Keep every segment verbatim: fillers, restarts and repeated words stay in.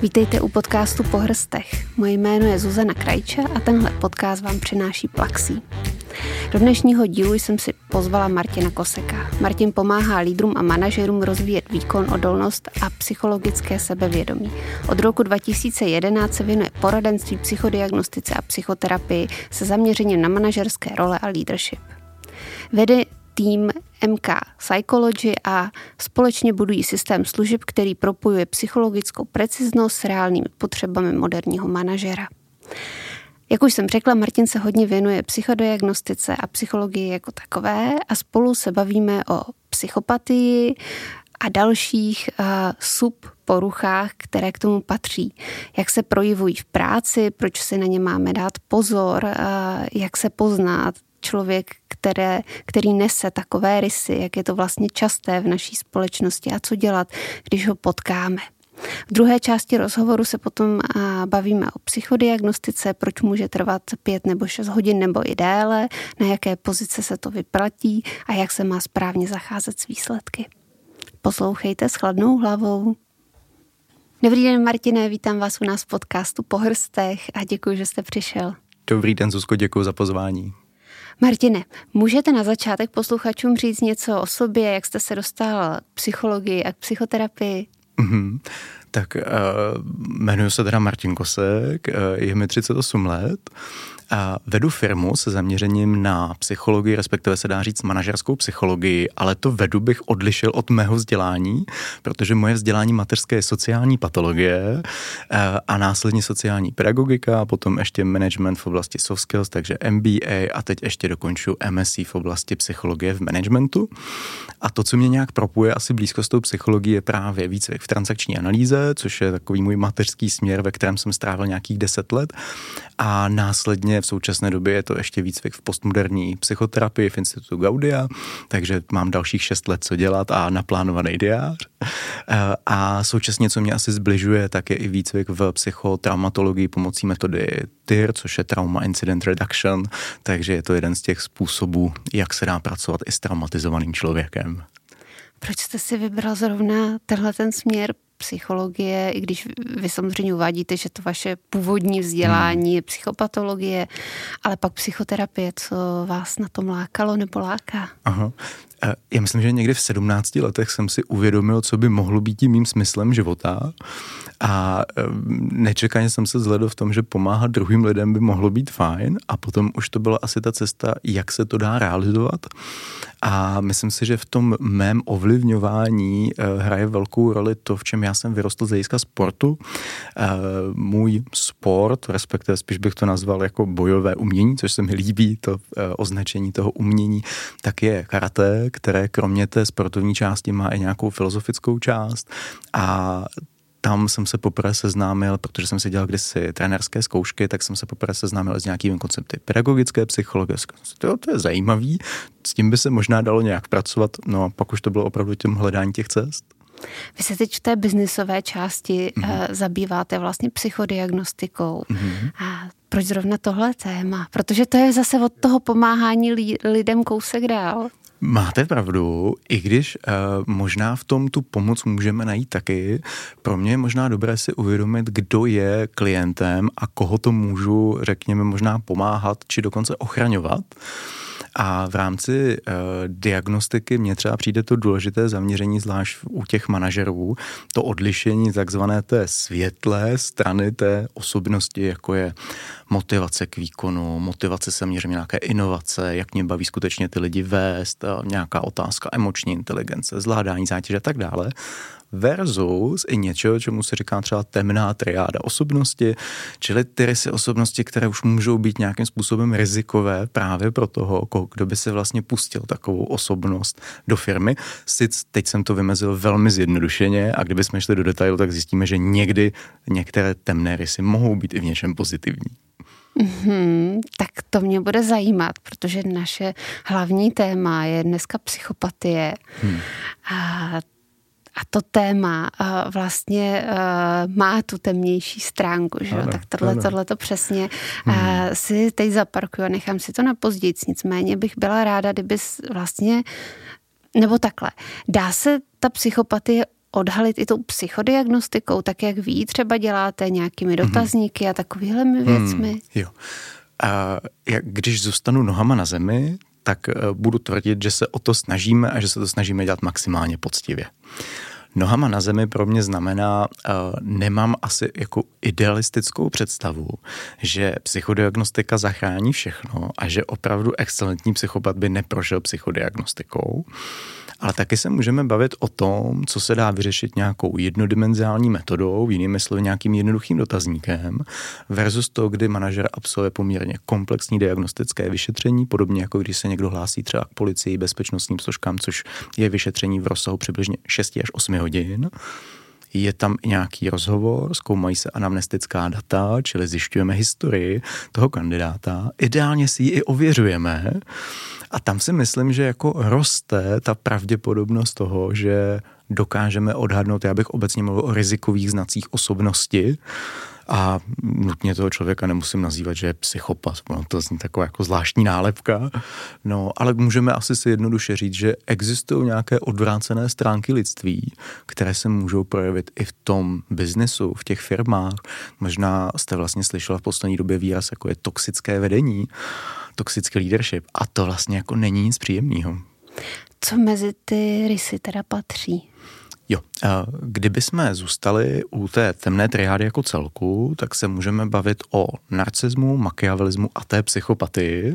Vítejte u podcastu Po hrstech. Moje jméno je Zuzana Krajča a tenhle podcast vám přináší Plaxí. Do dnešního dílu jsem si pozvala Martina Koseka. Martin pomáhá lídrům a manažerům rozvíjet výkon, odolnost a psychologické sebevědomí. Od roku dva tisíce jedenáct se věnuje poradenství, psychodiagnostice a psychoterapii se zaměřením na manažerské role a leadership. Vede tým M K Psychology a společně budují systém služeb, který propojuje psychologickou preciznost s reálnými potřebami moderního manažera. Jak už jsem řekla, Martin se hodně věnuje psychodiagnostice a psychologii jako takové a spolu se bavíme o psychopatii a dalších uh, subporuchách, které k tomu patří. Jak se projevují v práci, proč si na ně máme dát pozor, uh, jak se poznat člověk, které, který nese takové rysy, jak je to vlastně časté v naší společnosti a co dělat, když ho potkáme. V druhé části rozhovoru se potom bavíme o psychodiagnostice, proč může trvat pět nebo šest hodin nebo i déle, na jaké pozice se to vyplatí a jak se má správně zacházet s výsledky. Poslouchejte s chladnou hlavou. Dobrý den, Martine, vítám vás u nás v podcastu Po hrstech a děkuji, že jste přišel. Dobrý den, Zuzko, děkuji za pozvání. Martine, můžete na začátek posluchačům říct něco o sobě, jak jste se dostal k psychologii a k psychoterapii? Mm-hmm. Tak uh, jmenuji se teda Martin Kosek, uh, je mi třicet osm let a vedu firmu se zaměřením na psychologii, respektive se dá říct manažerskou psychologii, ale to vedu bych odlišil od mého vzdělání, protože moje vzdělání mateřské je sociální patologie uh, a následně sociální pedagogika, a potom ještě management v oblasti soft skills, takže M B A a teď ještě dokončuji M S C v oblasti psychologie v managementu. A to, co mě nějak propuje asi blízko s tou psychologií, je právě výcvik v transakční analýze, což je takový můj mateřský směr, ve kterém jsem strávil nějakých deset let. A následně v současné době je to ještě výcvik v postmoderní psychoterapii v Institutu Gaudia, takže mám dalších šest let co dělat a naplánovaný diář. A současně, co mě asi zbližuje, tak je i výcvik v psychotraumatologii pomocí metody T I R, což je Trauma Incident Reduction, takže je to jeden z těch způsobů, jak se dá pracovat i s traumatizovaným člověkem. Proč jste si vybral zrovna tenhle ten směr psychologie, i když vy samozřejmě uvádíte, že to vaše původní vzdělání je psychopatologie, ale pak psychoterapie, co vás na tom lákalo nebo láká? Aha. Já myslím, že někdy v sedmnácti letech jsem si uvědomil, co by mohlo být tím mým smyslem života a nečekaně jsem se zhlédl v tom, že pomáhat druhým lidem by mohlo být fajn a potom už to byla asi ta cesta, jak se to dá realizovat. A myslím si, že v tom mém ovlivňování hraje velkou roli to, v čem já jsem vyrostl z hlediska sportu. Můj sport, respektive spíš bych to nazval jako bojové umění, což se mi líbí, to označení toho umění, tak je karate, které kromě té sportovní části má i nějakou filozofickou část a tam jsem se poprvé seznámil, protože jsem si dělal kdysi trenérské zkoušky, tak jsem se poprvé seznámil s nějakými koncepty pedagogické psychologie. To, to je zajímavý, s tím by se možná dalo nějak pracovat, no a pak už to bylo opravdu tím hledání těch cest. Vy se teď v té biznisové části mm-hmm. uh, zabýváte vlastně psychodiagnostikou. Mm-hmm. A proč zrovna tohle téma? Protože to je zase od toho pomáhání li- lidem kousek dál. Máte pravdu, i když uh, možná v tom tu pomoc můžeme najít taky. Pro mě je možná dobré si uvědomit, kdo je klientem a koho to můžu, řekněme, možná pomáhat, či dokonce ochraňovat. A v rámci uh, diagnostiky mně třeba přijde to důležité zaměření, zvlášť u těch manažerů, to odlišení takzvané té světlé strany té osobnosti, jako je motivace k výkonu, motivace se měří nějaké inovace, jak mě baví skutečně ty lidi vést, nějaká otázka emoční inteligence, zvládání zátěže a tak dále. Versus i něčeho, čemu se říká třeba temná triáda osobnosti, čili ty rysy osobnosti, které už můžou být nějakým způsobem rizikové právě pro toho, kdo by se vlastně pustil takovou osobnost do firmy. Sice teď jsem to vymezil velmi zjednodušeně a kdybychom šli do detailu, tak zjistíme, že někdy některé temné rysy mohou být i v něčem pozitivní. Mm-hmm, tak to mě bude zajímat, protože naše hlavní téma je dneska psychopatie. Hmm. A A to téma uh, vlastně uh, má tu temnější stránku, že jo? Tak tohle, tohle to přesně uh, hmm. si teď zaparkuju a nechám si to na později. Nicméně bych byla ráda, kdyby vlastně, nebo takhle, dá se ta psychopatie odhalit i tou psychodiagnostikou, tak jak vy třeba děláte nějakými dotazníky mm-hmm. a takovýhlemi věcmi? Hmm, jo. A jak, když zůstanu nohama na zemi, tak budu tvrdit, že se o to snažíme a že se to snažíme dělat maximálně poctivě. Nohama na zemi pro mě znamená, uh, nemám asi jako idealistickou představu, že psychodiagnostika zachrání všechno a že opravdu excelentní psychopat by neprošel psychodiagnostikou. Ale taky se můžeme bavit o tom, co se dá vyřešit nějakou jednodimenziální metodou, jinými slovy nějakým jednoduchým dotazníkem, versus to, kdy manažer absolvuje poměrně komplexní diagnostické vyšetření, podobně jako když se někdo hlásí třeba k policii, bezpečnostním složkám, což je vyšetření v rozsahu přibližně šest až osm hodin. Je tam i nějaký rozhovor, zkoumají se anamnestická data, čili zjišťujeme historii toho kandidáta, ideálně si ji i ověřujeme a tam si myslím, že jako roste ta pravděpodobnost toho, že dokážeme odhadnout, já bych obecně mluvil o rizikových znacích osobnosti a nutně toho člověka nemusím nazývat, že je psychopat, no, to zní taková jako zvláštní nálepka, no, ale můžeme asi si jednoduše říct, že existují nějaké odvrácené stránky lidství, které se můžou projevit i v tom biznesu, v těch firmách. Možná jste vlastně slyšela v poslední době výraz, jako je toxické vedení, toxický leadership a to vlastně jako není nic příjemného. Co mezi ty rysy teda patří? Jo, kdyby jsme zůstali u té temné triády jako celku, tak se můžeme bavit o narcismu, machiavelismu a té psychopatii.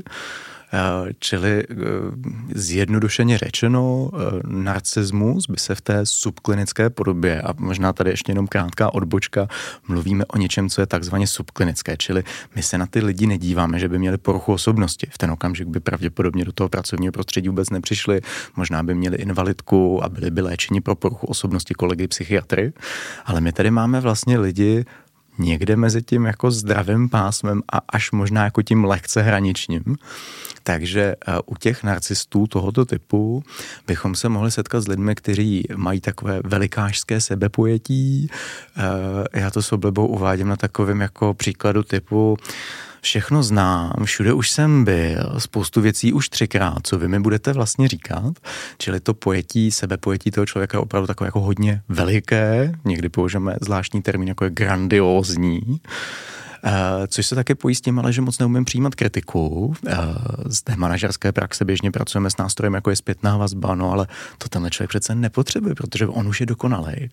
Čili zjednodušeně řečeno, narcismus by se v té subklinické podobě, a možná tady ještě jenom krátká odbočka, mluvíme o něčem, co je takzvaně subklinické, čili my se na ty lidi nedíváme, že by měli poruchu osobnosti. V ten okamžik by pravděpodobně do toho pracovního prostředí vůbec nepřišli, možná by měli invalidku a byli by léčeni pro poruchu osobnosti kolegy psychiatry, ale my tady máme vlastně lidi někde mezi tím jako zdravým pásmem a až možná jako tím lehce hraničním. Takže u těch narcistů tohoto typu bychom se mohli setkat s lidmi, kteří mají takové velikářské sebepojetí. Já to s oblibou uvádím na takovém jako příkladu typu všechno znám, všude už jsem byl, spoustu věcí už třikrát, co vy mi budete vlastně říkat. Čili to pojetí, sebepojetí toho člověka je opravdu takové jako hodně veliké, někdy použijeme zvláštní termín jako je grandiózní, což se také pojí s tím, ale že moc neumím přijímat kritiku. Z té manažerské praxe běžně pracujeme s nástrojem, jako je zpětná vazba, no ale to tenhle člověk přece nepotřebuje, protože on už je dokonalej.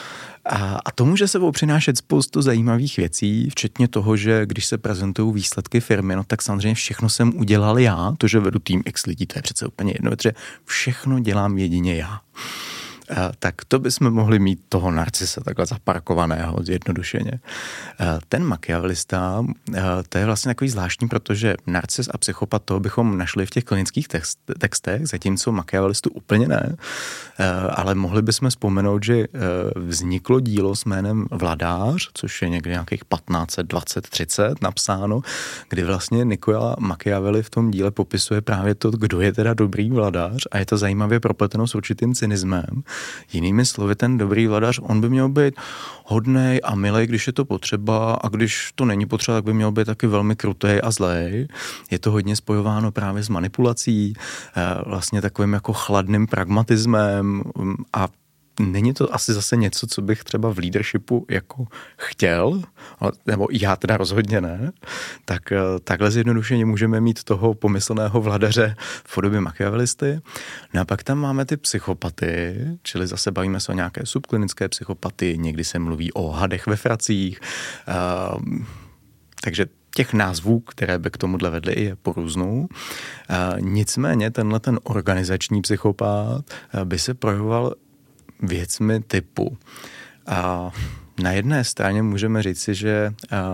A, a to může sebou přinášet spoustu zajímavých věcí, včetně toho, že když se prezentují výsledky firmy, no tak samozřejmě všechno jsem udělal já, to, že vedu tým X lidí, to je přece úplně jedno, protože všechno dělám jedině já. A, tak to bychom mohli mít toho narcisa takhle zaparkovaného zjednodušeně. A, ten machiavelista, a, to je vlastně takový zvláštní, protože narcis a psychopat toho bychom našli v těch klinických text, textech, zatímco machiavelistu úplně ne, a, ale mohli bychom vzpomenout, že a, vzniklo dílo s jménem Vladář, což je někdy nějakých patnáct dvacet třicet napsáno, kdy vlastně Nicola Machiavelli v tom díle popisuje právě to, kdo je teda dobrý vladař a je to zajímavě propleteno s určitým cynismem. Jinými slovy, ten dobrý vladař, on by měl být hodnej a milej, když je to potřeba, a když to není potřeba, tak by měl být taky velmi krutej a zlej. Je to hodně spojováno právě s manipulací, vlastně takovým jako chladným pragmatismem a není to asi zase něco, co bych třeba v leadershipu jako chtěl, nebo já teda rozhodně ne, tak takhle zjednodušeně můžeme mít toho pomyslného vladaře v podobě machiavelisty. No a pak tam máme ty psychopaty, čili zase bavíme se o nějaké subklinické psychopaty, někdy se mluví o hadech ve fracích, uh, takže těch názvů, které by k tomuhle vedly, je po různou. Nicméně tenhle ten organizační psychopat by se projevoval věcmi typu. A na jedné straně můžeme říci, že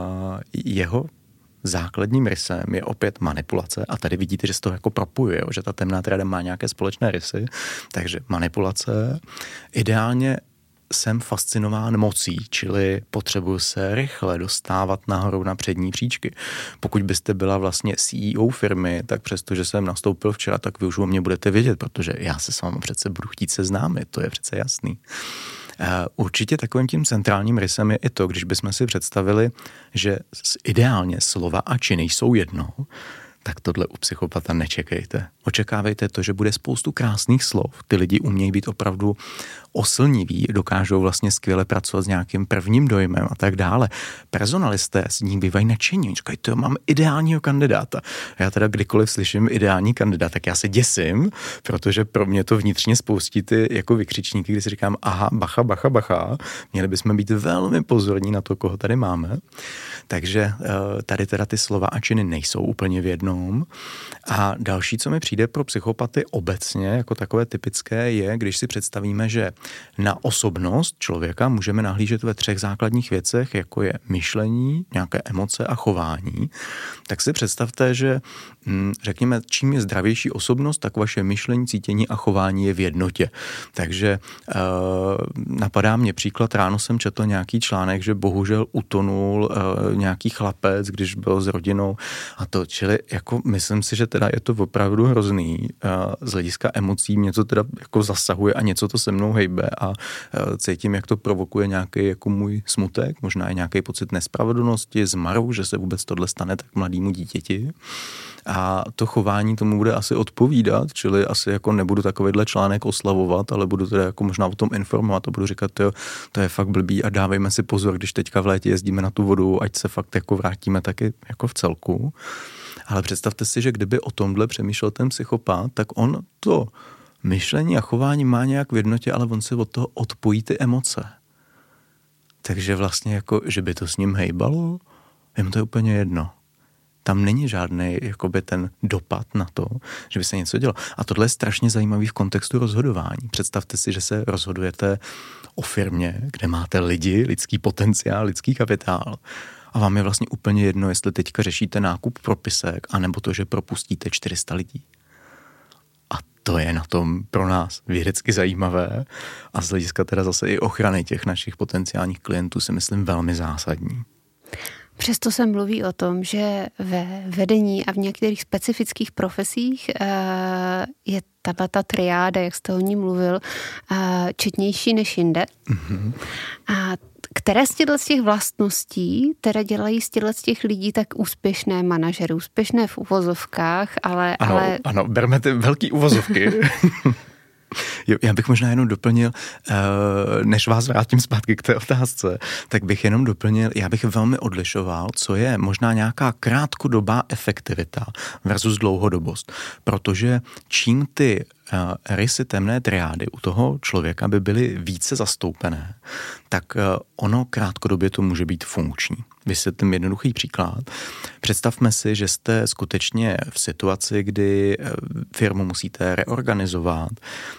jeho základním rysem je opět manipulace a tady vidíte, že se to jako propojuje, že ta temná triáda má nějaké společné rysy, takže manipulace. Ideálně jsem fascinován mocí, čili potřebuji se rychle dostávat nahoru na přední příčky. Pokud byste byla vlastně C E O firmy, tak přesto, že jsem nastoupil včera, tak vy už o mě budete vědět, protože já se s vámi přece budu chtít seznámit, to je přece jasný. Určitě takovým tím centrálním rysem je i to, když bychom si představili, že ideálně slova a činy jsou jedno, tak tohle u psychopata nečekejte. Očekávejte to, že bude spoustu krásných slov. Ty lidi umějí být opravdu oslniví, dokážou vlastně skvěle pracovat s nějakým prvním dojmem a tak dále. Personalisté z ní bývají nadšení, říkají, to mám ideálního kandidáta. Já teda kdykoliv slyším ideální kandidát, tak já se děsím, protože pro mě to vnitřně spoustí ty jako vykřičníky, kdy si říkám, aha, bacha, bacha, bacha, měli bychom být velmi pozorní na to, koho tady máme. Takže tady teda ty slova a činy nejsou úplně v jednom. A další, co mi přijde pro psychopaty obecně, jako takové typické, je, když si představíme, že na osobnost člověka můžeme nahlížet ve třech základních věcech, jako je myšlení, nějaké emoce a chování, tak si představte, že řekněme, čím je zdravější osobnost, tak vaše myšlení, cítění a chování je v jednotě. Takže uh, napadá mě příklad, ráno jsem četl nějaký článek, že bohužel utonul uh, nějaký chlapec, když byl s rodinou a to, čili jako myslím si, že teda je to opravdu hrozný. Uh, z hlediska emocí mě to teda jako zasahuje a něco to se mnou hejbe a uh, cítím, jak to provokuje nějaký jako můj smutek, možná i nějaký pocit nespravedlnosti, zmaru, že se vůbec tohle stane tak mladému dítěti. A to chování tomu bude asi odpovídat, čili asi jako nebudu takovýhle článek oslavovat, ale budu teda jako možná o tom informovat a budu říkat, jo, to je fakt blbý a dávejme si pozor, když teďka v létě jezdíme na tu vodu, ať se fakt jako vrátíme taky jako v celku. Ale představte si, že kdyby o tomhle přemýšlel ten psychopat, tak on to myšlení a chování má nějak v jednotě, ale on si od toho odpojí ty emoce. Takže vlastně jako, že by to s ním hejbalo, jemu to je úplně jedno. Tam není žádný jakoby ten dopad na to, že by se něco dělo. A tohle je strašně zajímavý v kontextu rozhodování. Představte si, že se rozhodujete o firmě, kde máte lidi, lidský potenciál, lidský kapitál. A vám je vlastně úplně jedno, jestli teďka řešíte nákup propisek, anebo to, že propustíte čtyři sta lidí. A to je na tom pro nás vědecky zajímavé a z hlediska teda zase i ochrany těch našich potenciálních klientů si myslím velmi zásadní. Přesto se mluví o tom, že ve vedení a v některých specifických profesích je tato triáda, jak jste o ní mluvil, četnější než jinde. Mm-hmm. A které z těchto z těch vlastností teda dělají z těchto z těch lidí tak úspěšné manažery, úspěšné v uvozovkách, ale... Ano, ale... ano, berme ty velký uvozovky. Já bych možná jenom doplnil, než vás vrátím zpátky k té otázce, tak bych jenom doplnil, já bych velmi odlišoval, co je možná nějaká krátkodobá efektivita versus dlouhodobost. Protože čím ty rysy temné triády u toho člověka by byly více zastoupené, tak ono krátkodobě to může být funkční. Vysvětlím jednoduchý příklad. Představme si, že jste skutečně v situaci, kdy firmu musíte reorganizovat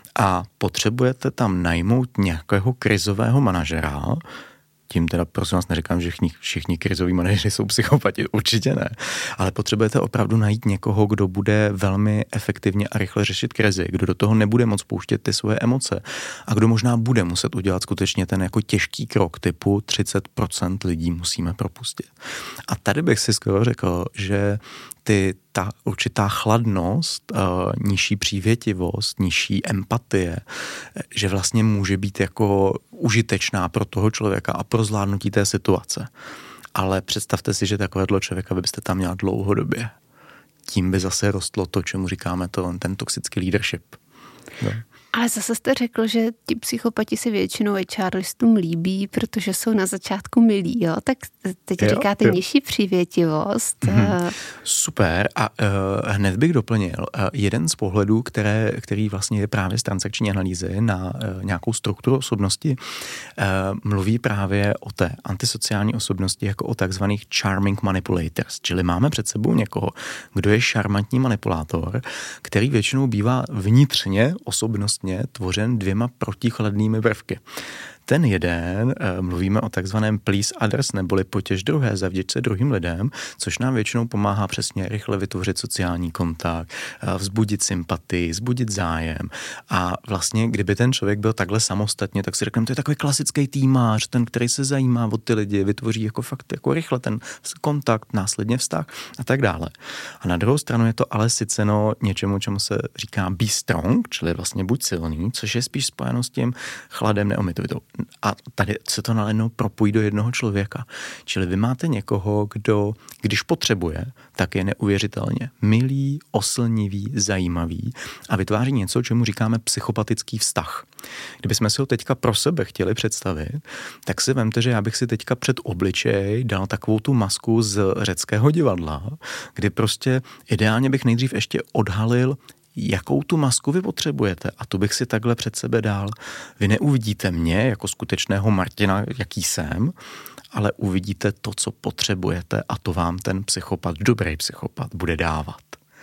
a potřebujete tam najmout nějakého krizového manažera. Tím teda prosím vás neříkám, že všichni, všichni krizoví manažeři jsou psychopati, určitě ne. Ale potřebujete opravdu najít někoho, kdo bude velmi efektivně a rychle řešit krizi, kdo do toho nebude moc pouštět ty svoje emoce a kdo možná bude muset udělat skutečně ten jako těžký krok typu třicet procent lidí musíme propustit. A tady bych si skoro řekl, že ty, ta určitá chladnost, uh, nižší přívětivost, nižší empatie, že vlastně může být jako užitečná pro toho člověka a pro zvládnutí té situace. Ale představte si, že takového člověka byste tam měla dlouhodobě. Tím by zase rostlo to, čemu říkáme to, ten toxický leadership. No. Ale zase jste řekl, že ti psychopati si většinou H R listům líbí, protože jsou na začátku milí, jo? Tak teď jo, říkáte jo. Nižší přívětivost. Mm-hmm. Super. A uh, hned bych doplnil. Uh, jeden z pohledů, které, který vlastně je právě z transakční analýzy na uh, nějakou strukturu osobnosti, uh, mluví právě o té antisociální osobnosti jako o takzvaných charming manipulators. Čili máme před sebou někoho, kdo je šarmantní manipulátor, který většinou bývá vnitřně osobnost tvořen dvěma protichladnými prvky. Ten jeden, mluvíme o takzvaném please others, neboli potěš druhé, zavděč se druhým lidem, což nám většinou pomáhá přesně rychle vytvořit sociální kontakt, vzbudit sympatii, vzbudit zájem. A vlastně, kdyby ten člověk byl takhle samostatně, tak si řekneme, to je takový klasický týmář, ten, který se zajímá o ty lidi, vytvoří jako fakt jako rychle ten kontakt, následně vztah a tak dále. A na druhou stranu je to ale syceno něčemu, čemu se říká be strong, čili vlastně buď silný, což je spíš spojeno s tím chladem, neomytovitou. a tady se to najednou propojí do jednoho člověka. Čili vy máte někoho, kdo, když potřebuje, tak je neuvěřitelně milý, oslnivý, zajímavý a vytváří něco, čemu říkáme psychopatický vztah. Kdybychom si ho teďka pro sebe chtěli představit, tak si vemte, že já bych si teďka před obličej dal takovou tu masku z Řeckého divadla, kdy prostě ideálně bych nejdřív ještě odhalil, jakou tu masku vy potřebujete, a tu bych si takhle před sebe dal. Vy neuvidíte mě jako skutečného Martina, jaký jsem, ale uvidíte to, co potřebujete, a to vám ten psychopat, dobrý psychopat, bude dávat.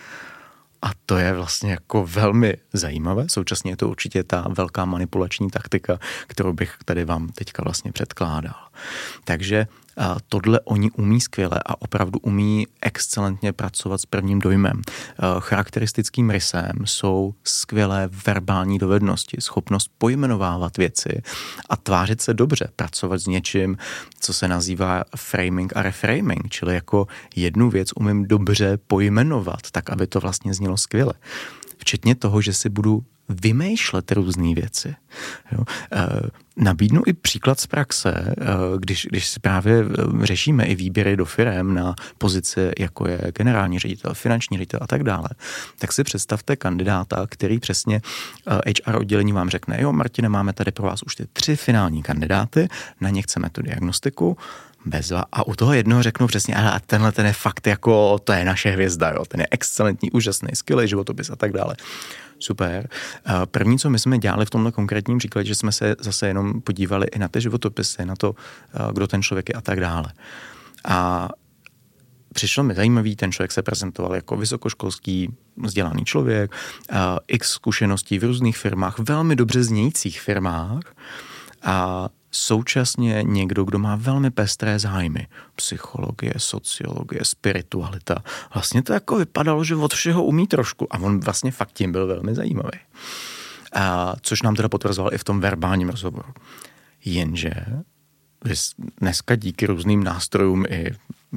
A to je vlastně jako velmi zajímavé. Současně je to určitě ta velká manipulační taktika, kterou bych tady vám teďka vlastně předkládal. Takže tohle oni umí skvěle a opravdu umí excelentně pracovat s prvním dojmem. Charakteristickým rysem jsou skvělé verbální dovednosti, schopnost pojmenovávat věci a tvářit se dobře, pracovat s něčím, co se nazývá framing a reframing, čili jako jednu věc umím dobře pojmenovat, tak aby to vlastně znělo skvěle. Včetně toho, že si budu vymýšlet různé věci. Jo. E, nabídnu i příklad z praxe, e, když, když si právě řešíme i výběry do firem na pozici, jako je generální ředitel, finanční ředitel a tak dále, tak si představte kandidáta, který přesně H R oddělení vám řekne, jo, Martine, máme tady pro vás už ty tři finální kandidáty, na ně chceme tu diagnostiku, bezva. A u toho jednoho řeknu přesně, ale tenhle ten je fakt jako, to je naše hvězda, jo, ten je excelentní, úžasný, skvělý životopis a tak dále. Super. První, co my jsme dělali v tomhle konkrétním příkladě, že jsme se zase jenom podívali i na ty životopisy, na to, kdo ten člověk je a tak dále. A přišlo mi zajímavý, ten člověk se prezentoval jako vysokoškolský vzdělaný člověk, x zkušeností v různých firmách, velmi dobře znějících firmách a současně někdo, kdo má velmi pestré zájmy. Psychologie, sociologie, spiritualita. Vlastně to jako vypadalo, že od všeho umí trošku. A on vlastně fakt tím byl velmi zajímavý. A což nám teda potvrzoval i v tom verbálním rozhovoru. Jenže dneska díky různým nástrojům i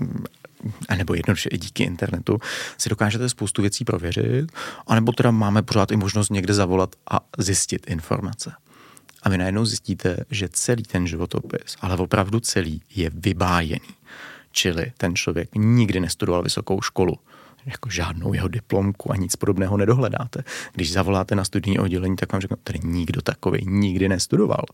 a nebo jednoduše i díky internetu si dokážete spoustu věcí prověřit, anebo teda máme pořád i možnost někde zavolat a zjistit informace. A vy najednou zjistíte, že celý ten životopis, ale opravdu celý, je vybájený. Čili ten člověk nikdy nestudoval vysokou školu. Jako žádnou jeho diplomku a nic podobného nedohledáte. Když zavoláte na studijní oddělení, tak vám řeknu, tady nikdo takovej nikdy nestudoval.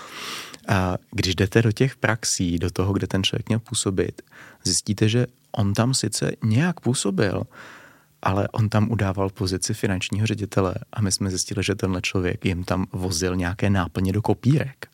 A když jdete do těch praxí, do toho, kde ten člověk měl působit, zjistíte, že on tam sice nějak působil, ale on tam udával pozici finančního ředitele a my jsme zjistili, že tenhle člověk jim tam vozil nějaké náplně do kopírek.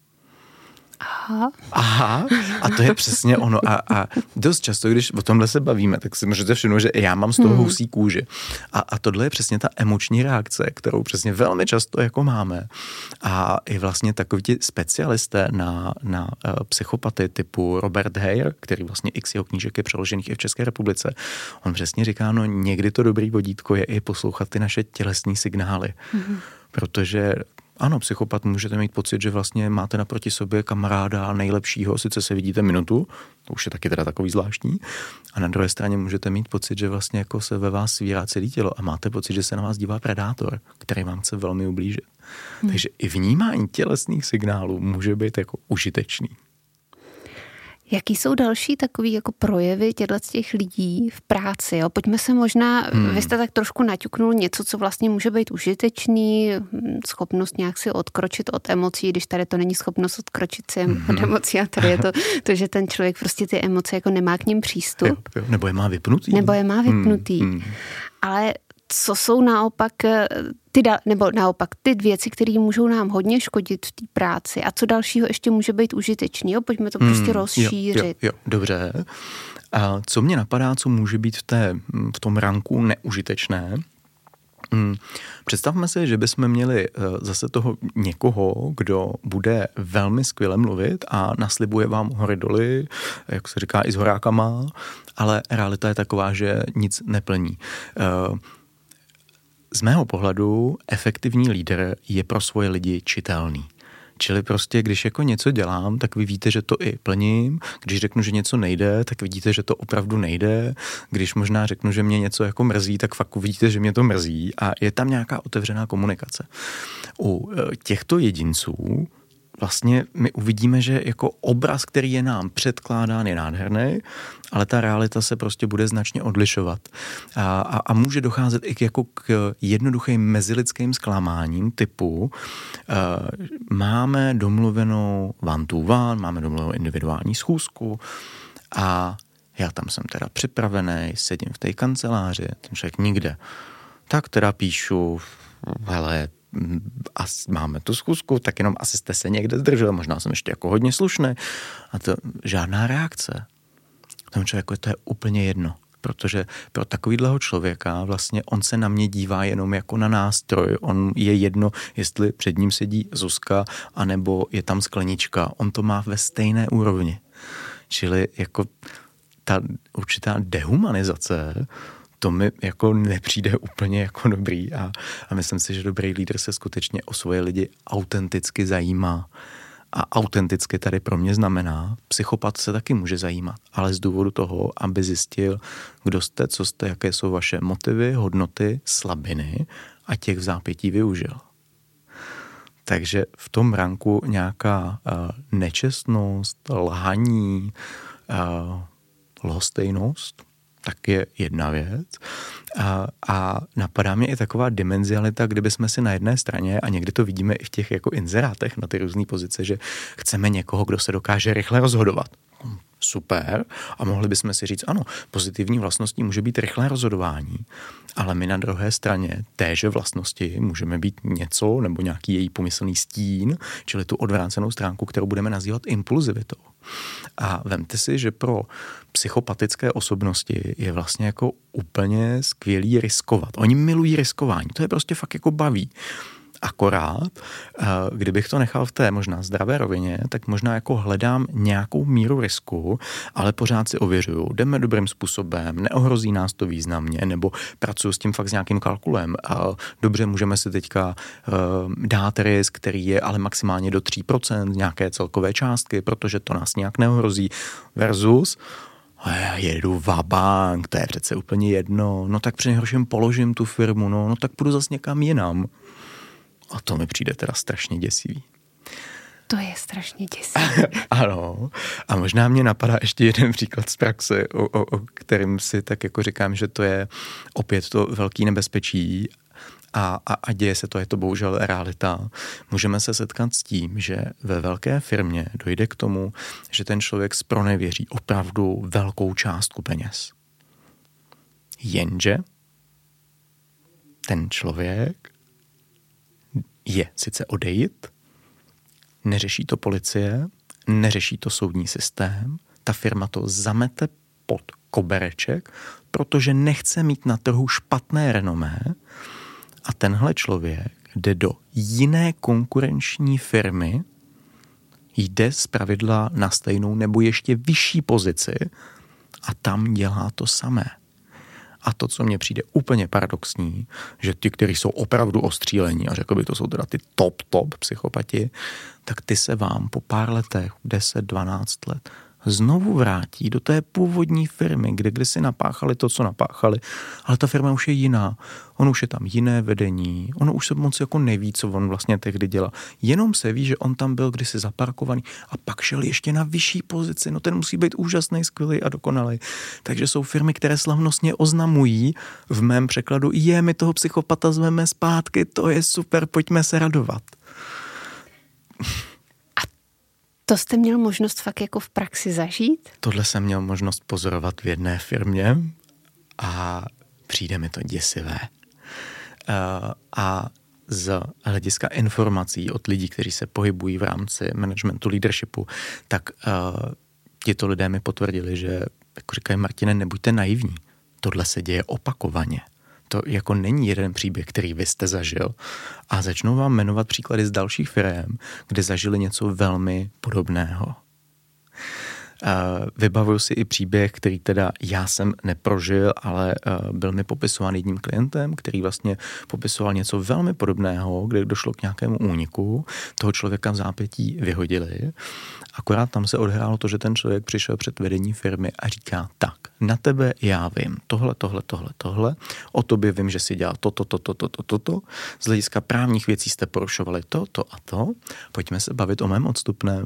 Aha. Aha, a to je přesně ono. A, a dost často, když o tomhle se bavíme, tak si můžete všimnout, že já mám z toho hmm. husí kůži. A, a tohle je přesně ta emoční reakce, kterou přesně velmi často jako máme. A i vlastně takoví ti specialisté na, na uh, psychopaty typu Robert Hare, který vlastně x jeho knížek je přeložených i v České republice, on přesně říká, no někdy to dobrý vodítko je i poslouchat ty naše tělesní signály. Hmm. Protože ano, psychopat můžete mít pocit, že vlastně máte naproti sobě kamaráda nejlepšího, sice se vidíte minutu, to už je taky teda takový zvláštní, a na druhé straně můžete mít pocit, že vlastně jako se ve vás svírá celé tělo a máte pocit, že se na vás dívá predátor, který vám chce velmi ublížit. Hmm. Takže i vnímání tělesných signálů může být jako užitečný. Jaký jsou další takový jako projevy těchto těch lidí v práci? Jo? Pojďme se možná, hmm. vy jste tak trošku naťuknul něco, co vlastně může být užitečný, schopnost nějak si odkročit od emocí, když tady to není schopnost odkročit si hmm. od emocí, a tady je to, to, že ten člověk prostě ty emoce jako nemá k nim přístup. Jo, jo. Nebo je má vypnutý. Nebo je má vypnutý. Hmm. Hmm. Ale co jsou naopak ty, nebo naopak ty věci, které můžou nám hodně škodit v té práci, a co dalšího ještě může být užitečný? Jo? Pojďme to prostě hmm, rozšířit. Jo, jo, jo, dobře. A co mě napadá, co může být v, té, v tom ranku neužitečné? Hmm. Představme si, že bychom měli zase toho někoho, kdo bude velmi skvěle mluvit a naslibuje vám hory doly, jak se říká, i s horákama, ale realita je taková, že nic neplní. Z mého pohledu efektivní lídr je pro svoje lidi čitelný. Čili prostě, když jako něco dělám, tak vy víte, že to i plním. Když řeknu, že něco nejde, tak vidíte, že to opravdu nejde. Když možná řeknu, že mě něco jako mrzí, tak fakt vidíte, že mě to mrzí. A je tam nějaká otevřená komunikace. U těchto jedinců vlastně my uvidíme, že jako obraz, který je nám předkládán, je nádherný, ale ta realita se prostě bude značně odlišovat. A, a, a může docházet i k, jako k jednoduchým mezilidským zklamáním typu uh, máme domluvenou one to one, máme domluvenou individuální schůzku a já tam jsem teda připravený, sedím v té kanceláři, ten člověk nikde. Tak teda píšu, hele, máme tu schůzku, tak jenom asi jste se někde zdržel, možná jsem ještě jako hodně slušný. A to žádná reakce. Tomu člověku to je úplně jedno, protože pro takovýhleho člověka vlastně on se na mě dívá jenom jako na nástroj. On je jedno, jestli před ním sedí Zuzka, anebo je tam sklenička. On to má ve stejné úrovni. Čili jako ta určitá dehumanizace, to mi jako nepřijde úplně jako dobrý a, a myslím si, že dobrý lídr se skutečně o svoje lidi autenticky zajímá. A autenticky tady pro mě znamená, psychopat se taky může zajímat, ale z důvodu toho, aby zjistil, kdo jste, co jste, jaké jsou vaše motivy, hodnoty, slabiny a těch v zápětí využil. Takže v tom ranku nějaká uh, nečestnost, lhaní, uh, lhostejnost, tak je jedna věc. A, a napadá mě i taková dimenzialita, kdyby jsme si na jedné straně, a někdy to vidíme i v těch jako inzerátech na ty různé pozice, že chceme někoho, kdo se dokáže rychle rozhodovat. Super. A mohli bychom si říct, ano, pozitivní vlastností může být rychlé rozhodování, ale my na druhé straně téže vlastnosti můžeme být něco nebo nějaký její pomyslný stín, čili tu odvrácenou stránku, kterou budeme nazývat impulzivitou. A vemte si, že pro psychopatické osobnosti je vlastně jako úplně skvělý riskovat. Oni milují riskování, to je prostě fakt jako baví. Akorát, kdybych to nechal v té možná zdravé rovině, tak možná jako hledám nějakou míru risku, ale pořád si ověřuju, jdeme dobrým způsobem, neohrozí nás to významně, nebo pracuji s tím fakt s nějakým kalkulem. Dobře, můžeme si teďka dát risk, který je ale maximálně do tří procent nějaké celkové částky, protože to nás nějak neohrozí, versus já jedu vabank, to je přece úplně jedno, no tak při nejhorším položím tu firmu, no, no tak půjdu zas někam jinam. A to mi přijde teda strašně děsivý. To je strašně děsivý. Ano. A možná mě napadá ještě jeden příklad z praxe, o, o, o kterým si tak jako říkám, že to je opět to velký nebezpečí a, a, a děje se to, je to bohužel realita. Můžeme se setkat s tím, že ve velké firmě dojde k tomu, že ten člověk zpronevěří opravdu velkou částku peněz. Jenže ten člověk je sice odejít, neřeší to policie, neřeší to soudní systém, ta firma to zamete pod kobereček, protože nechce mít na trhu špatné renomé a tenhle člověk jde do jiné konkurenční firmy, jde zpravidla na stejnou nebo ještě vyšší pozici a tam dělá to samé. A to, co mně přijde úplně paradoxní, že ti, kteří jsou opravdu ostřílení, a řekl by, to jsou teda ty top, top psychopati, tak ty se vám po pár letech, deset, dvanáct let, znovu vrátí do té původní firmy, kde kdysi napáchali to, co napáchali, ale ta firma už je jiná. On už je tam jiné vedení, ono už se moc jako neví, co on vlastně tehdy dělá. Jenom se ví, že on tam byl kdysi zaparkovaný a pak šel ještě na vyšší pozici. No ten musí být úžasný, skvělý a dokonalý. Takže jsou firmy, které slavnostně oznamují, v mém překladu, je, my toho psychopata zveme zpátky, to je super, pojďme se radovat. To jste měl možnost fakt jako v praxi zažít? Tohle jsem měl možnost pozorovat v jedné firmě a přijde mi to děsivé. A z hlediska informací od lidí, kteří se pohybují v rámci managementu, leadershipu, tak tito lidé mi potvrdili, že jako říkají, Martine, nebuďte naivní. Tohle se děje opakovaně. To jako není jeden příběh, který vy jste zažil. A začnou vám jmenovat příklady z dalších firem, kde zažili něco velmi podobného. Vybavuju si i příběh, který teda já jsem neprožil, ale byl mi popisován jedním klientem, který vlastně popisoval něco velmi podobného, kde došlo k nějakému úniku. Toho člověka v zápětí vyhodili. Akorát tam se odehrálo to, že ten člověk přišel před vedení firmy a říká, tak, na tebe já vím tohle, tohle, tohle, tohle, o tobě vím, že jsi dělal toto, toto, toto, toto, z hlediska právních věcí jste porušovali to, to a to, pojďme se bavit o mém odstupném.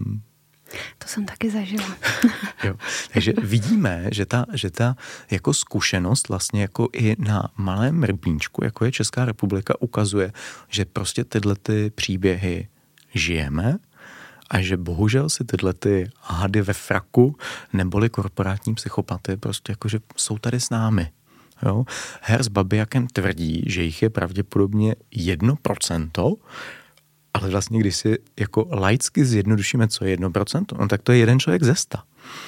To jsem taky zažila. Jo. Takže vidíme, že ta, že ta jako zkušenost vlastně jako i na malém rybníčku, jako je Česká republika, ukazuje, že prostě tyhle ty příběhy žijeme a že bohužel si tyhle ty hady ve fraku neboli korporátní psychopaty prostě jakože jsou tady s námi. Jo? Herr s Babijakem tvrdí, že jich je pravděpodobně jedno procento, ale vlastně, když si jako laicky zjednodušíme, co je jedno procento, no tak to je jeden člověk ze sta.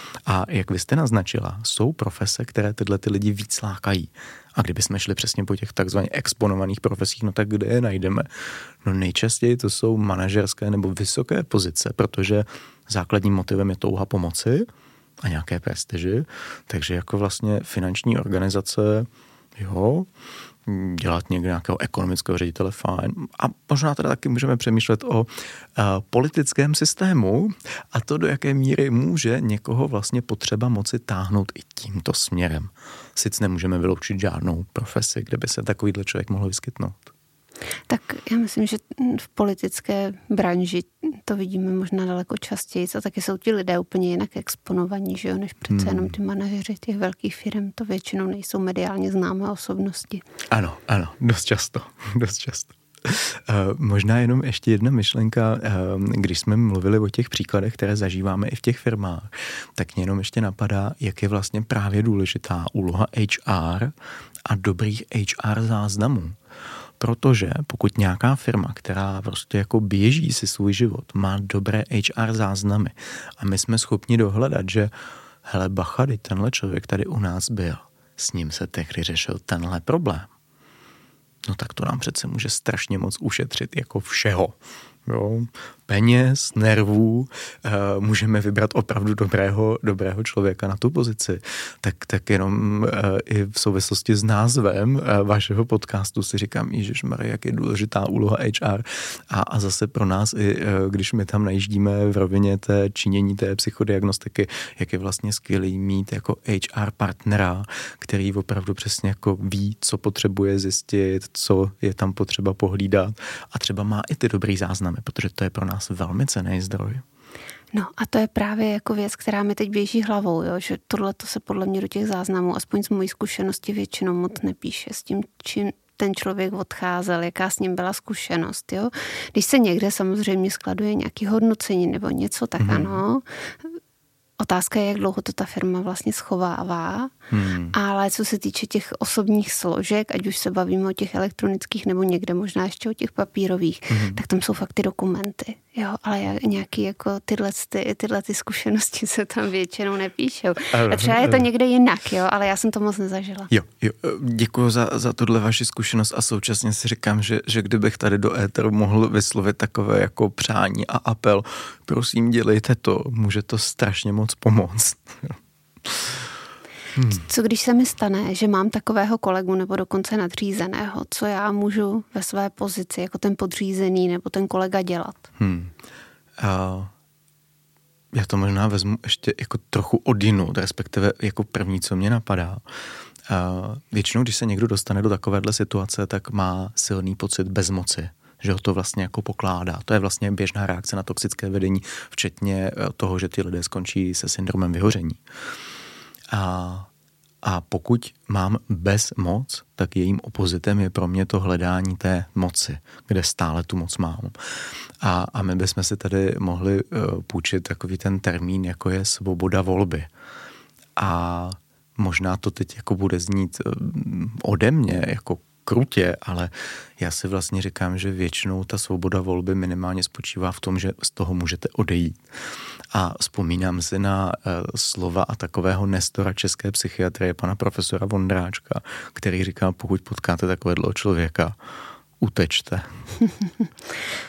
A jak vy jste naznačila, jsou profese, které tyhle ty lidi víc lákají. A kdybychom šli přesně po těch takzvaně exponovaných profesích, no tak kde je najdeme? No nejčastěji to jsou manažerské nebo vysoké pozice, protože základním motivem je touha pomoci a nějaké prestiži. Takže jako vlastně finanční organizace, jo, dělat někde nějakého ekonomického ředitele, fajn. A možná teda taky můžeme přemýšlet o uh, politickém systému a to, do jaké míry může někoho vlastně potřeba moci táhnout i tímto směrem. Sice nemůžeme vyloučit žádnou profesi, kde by se takovýhle člověk mohl vyskytnout. Tak já myslím, že v politické branži to vidíme možná daleko častěji, a taky jsou ti lidé úplně jinak exponovaní, že jo, než přece hmm. jenom ty manažeři těch velkých firm, to většinou nejsou mediálně známé osobnosti. Ano, ano, dost často, dost často. Uh, možná jenom ještě jedna myšlenka, uh, když jsme mluvili o těch příkladech, které zažíváme i v těch firmách, tak mě jenom ještě napadá, jak je vlastně právě důležitá úloha H R a dobrých H R záznamů. Protože pokud nějaká firma, která prostě jako běží si svůj život, má dobré H R záznamy a my jsme schopni dohledat, že hele bacha, tenhle člověk tady u nás byl, s ním se tehdy řešil tenhle problém, no tak to nám přece může strašně moc ušetřit jako všeho. Jo, peněz, nervů, uh, můžeme vybrat opravdu dobrého, dobrého člověka na tu pozici. Tak, tak jenom uh, i v souvislosti s názvem uh, vašeho podcastu si říkám, ježišmarja, jak je důležitá úloha H R a, a zase pro nás, i uh, když my tam najíždíme v rovině té činění té psychodiagnostiky, jak je vlastně skvělý mít jako H R partnera, který opravdu přesně jako ví, co potřebuje zjistit, co je tam potřeba pohlídat a třeba má i ty dobrý záznamy, protože to je pro nás velmi cenný zdroj. No a to je právě jako věc, která mi teď běží hlavou, jo? Že tohle to se podle mě do těch záznamů, aspoň z mojí zkušenosti většinou moc nepíše s tím, čím ten člověk odcházel, jaká s ním byla zkušenost. Jo? Když se někde samozřejmě skladuje nějaký hodnocení nebo něco, tak mm-hmm. ano. Otázka je, jak dlouho to ta firma vlastně schovává, hmm. ale co se týče těch osobních složek, ať už se bavíme o těch elektronických nebo někde možná ještě o těch papírových, hmm. tak tam jsou fakt ty dokumenty, jo, ale nějaký jako tyhle, ty, tyhle ty zkušenosti se tam většinou nepíšou. A třeba je to někde jinak, jo, ale já jsem to moc nezažila. Jo, jo, děkuji za, za tuhle vaši zkušenost a současně si říkám, že, že kdybych tady do éteru mohl vyslovit takové jako přání a apel, prosím, dělejte to, může to strašně moc pomoct. hmm. Co když se mi stane, že mám takového kolegu nebo dokonce nadřízeného, co já můžu ve své pozici jako ten podřízený nebo ten kolega dělat? Hmm. Uh, já to možná vezmu ještě jako trochu odjinud, respektive jako první, co mě napadá. Uh, většinou, když se někdo dostane do takovéhle situace, tak má silný pocit bezmoci, že ho to vlastně jako pokládá. To je vlastně běžná reakce na toxické vedení, včetně toho, že ty lidé skončí se syndromem vyhoření. A, a pokud mám bezmoc, tak jejím opozitem je pro mě to hledání té moci, kde stále tu moc mám. A, a my bychom si tady mohli uh, půjčit takový ten termín, jako je svoboda volby. A možná to teď jako bude znít uh, ode mě, jako krutě, ale já si vlastně říkám, že většinou ta svoboda volby minimálně spočívá v tom, že z toho můžete odejít. A vzpomínám si na uh, slova a takového nestora české psychiatrie, pana profesora Vondráčka, který říká, pokud potkáte takového člověka, utečte.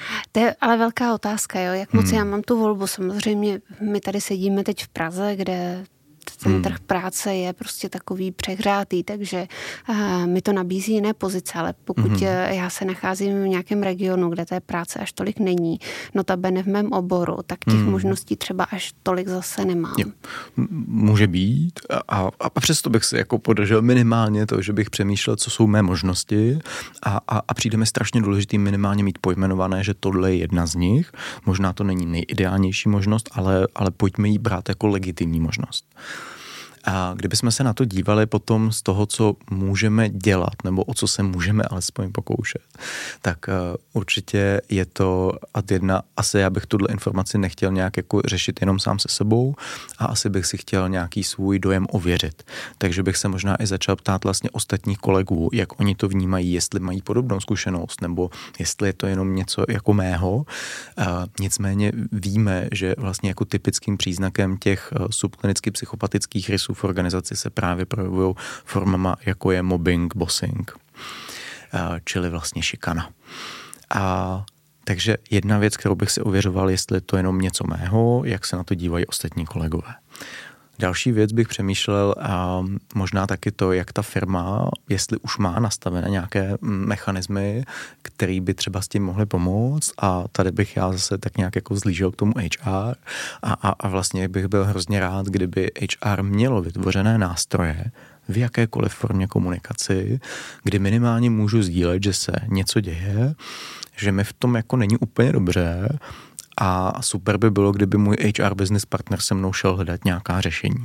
To je ale velká otázka, jo? Jak moc hmm. já mám tu volbu. Samozřejmě my tady sedíme teď v Praze, kde ten hmm. trh práce je prostě takový přehrátý, takže uh, mi to nabízí jiné pozice, ale pokud hmm. já se nacházím v nějakém regionu, kde té práce až tolik není, notabene v mém oboru, tak těch hmm. možností třeba až tolik zase nemám. Jo. Může být a, a přesto bych si jako podržel minimálně to, že bych přemýšlel, co jsou mé možnosti a, a, a přijde mi strašně důležitý minimálně mít pojmenované, že tohle je jedna z nich. Možná to není nejideálnější možnost, ale, ale pojďme ji brát jako legitimní možnost. A kdybychom se na to dívali potom z toho, co můžeme dělat, nebo o co se můžeme alespoň pokoušet, tak uh, určitě je to ad jedna, asi já bych tuhle informaci nechtěl nějak jako řešit jenom sám se sebou a asi bych si chtěl nějaký svůj dojem ověřit. Takže bych se možná i začal ptát vlastně ostatních kolegů, jak oni to vnímají, jestli mají podobnou zkušenost, nebo jestli je to jenom něco jako mého. Uh, nicméně víme, že vlastně jako typickým příznakem těch uh, subklinicky psychopatických rysů v organizaci se právě projevují formama, jako je mobbing, bossing, čili vlastně šikana. A takže jedna věc, kterou bych si ověřoval, jestli je to jenom něco mého, jak se na to dívají ostatní kolegové. Další věc bych přemýšlel a možná taky to, jak ta firma, jestli už má nastavené nějaké mechanismy, které by třeba s tím mohly pomoct a tady bych já zase tak nějak jako zlížel k tomu H R a, a, a vlastně bych byl hrozně rád, kdyby H R mělo vytvořené nástroje v jakékoliv formě komunikaci, kdy minimálně můžu sdílet, že se něco děje, že mi v tom jako není úplně dobře. A super by bylo, kdyby můj H R business partner se mnou šel hledat nějaká řešení.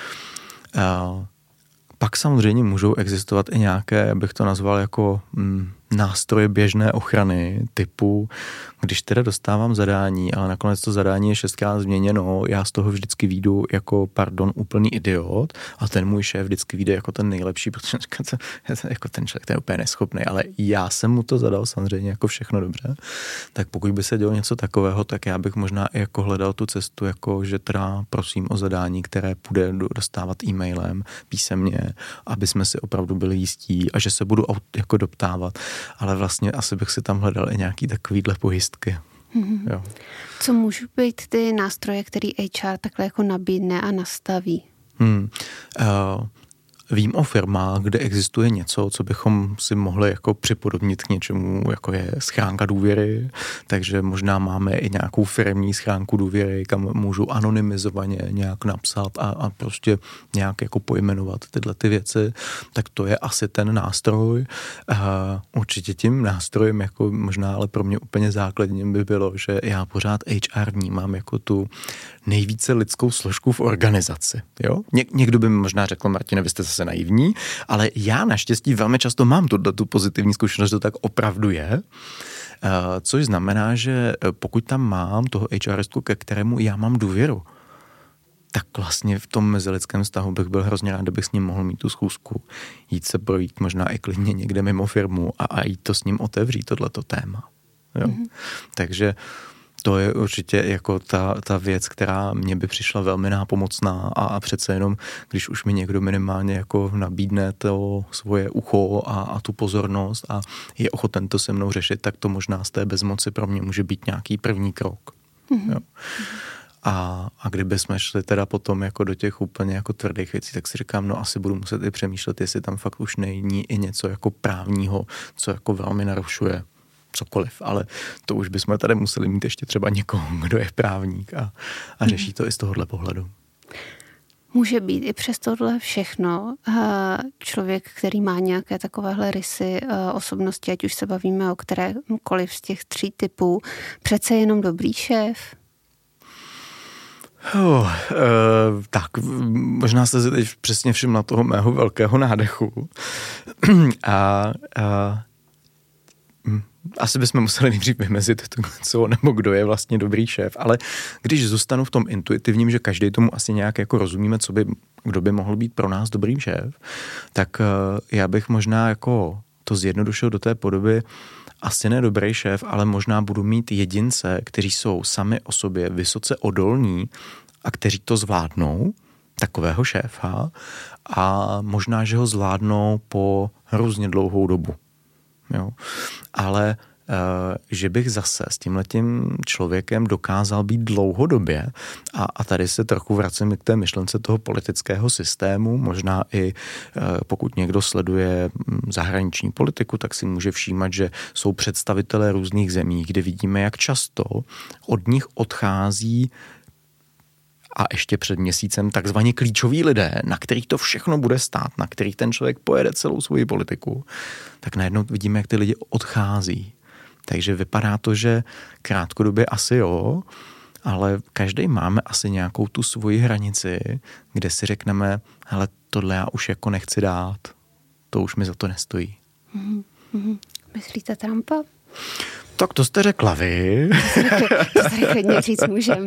Uh, pak samozřejmě můžou existovat i nějaké, bych to nazval jako mm, nástroje běžné ochrany typu, když teda dostávám zadání, ale nakonec to zadání je šestkrát změněno, já z toho vždycky vyjdu jako, pardon, úplný idiot a ten můj šéf vždycky vyjde jako ten nejlepší, protože jako ten člověk ten je úplně neschopný, ale já jsem mu to zadal samozřejmě jako všechno dobře. Tak pokud by se dělo něco takového, tak já bych možná i jako hledal tu cestu, jako že teda prosím o zadání, které půjde dostávat e-mailem, písemně, aby jsme si opravdu byli jistí a že se budu jako doptávat. Ale vlastně asi bych si tam hledal i nějaký takovýhle pojistky. Mm-hmm. Jo. Co můžou být ty nástroje, který H R takhle jako nabídne a nastaví? Hmm. Uh, Vím o firmách, kde existuje něco, co bychom si mohli jako připodobnit k něčemu, jako je schránka důvěry, takže možná máme i nějakou firmní schránku důvěry, kam můžu anonymizovaně nějak napsat a, a prostě nějak jako pojmenovat tyhle ty věci, tak to je asi ten nástroj. A určitě tím nástrojem, jako možná, ale pro mě úplně základním by bylo, že já pořád H R vnímám jako tu nejvíce lidskou složku v organizaci. Jo? Ně, někdo by mi možná řekl, Martine, vy jste zase naivní, ale já naštěstí velmi často mám tu, tu pozitivní zkušenost, že to tak opravdu je, což znamená, že pokud tam mám toho HRistku, ke kterému já mám důvěru, tak vlastně v tom mezilidském vztahu bych byl hrozně rád, kdybych s ním mohl mít tu schůzku, jít se projít možná i klidně někde mimo firmu a, a jít to s ním otevřít, tohleto téma. Jo? Mm-hmm. Takže to je určitě jako ta, ta věc, která mě by přišla velmi nápomocná a, a přece jenom, když už mi někdo minimálně jako nabídne to svoje ucho a, a tu pozornost a je ochoten to se mnou řešit, tak to možná z té bezmoci pro mě může být nějaký první krok. Mm-hmm. Jo. A, a kdyby jsme šli teda potom jako do těch úplně jako tvrdých věcí, tak si říkám, no asi budu muset i přemýšlet, jestli tam fakt už není i něco jako právního, co jako velmi narušuje cokoliv, ale to už bychom tady museli mít ještě třeba někoho, kdo je právník a, a řeší to i z tohohle pohledu. Může být i přes tohle všechno člověk, který má nějaké takovéhle rysy osobnosti, ať už se bavíme o kterémkoliv z těch tří typů, přece jenom dobrý šéf? Oh, uh, tak, možná jste si teď přesně všimla toho mého velkého nádechu. a uh, asi bychom museli nejdřív vymezit, co nebo kdo je vlastně dobrý šéf, ale když zůstanu v tom intuitivním, že každý tomu asi nějak jako rozumíme, co by, kdo by mohl být pro nás dobrým šéf, tak já bych možná jako to zjednodušil do té podoby, asi ne dobrý šéf, ale možná budu mít jedince, kteří jsou sami o sobě vysoce odolní a kteří to zvládnou, takového šéfa, a možná, že ho zvládnou po hrozně dlouhou dobu. Jo. Ale že bych zase s tímhletím člověkem dokázal být dlouhodobě a, a tady se trochu vracím k té myšlence toho politického systému, možná i pokud někdo sleduje zahraniční politiku, tak si může všímat, že jsou představitelé různých zemí, kde vidíme, jak často od nich odchází a ještě před měsícem takzvaně klíčoví lidé, na kterých to všechno bude stát, na kterých ten člověk pojede celou svoji politiku, tak najednou vidíme, jak ty lidi odchází. Takže vypadá to, že krátkodobě asi jo, ale každý máme asi nějakou tu svoji hranici, kde si řekneme, hele, tohle já už jako nechci dát, to už mi za to nestojí. Mm-hmm. Myslíte Trumpa? Tak to jste řekla vy. To tady klidně říct můžem.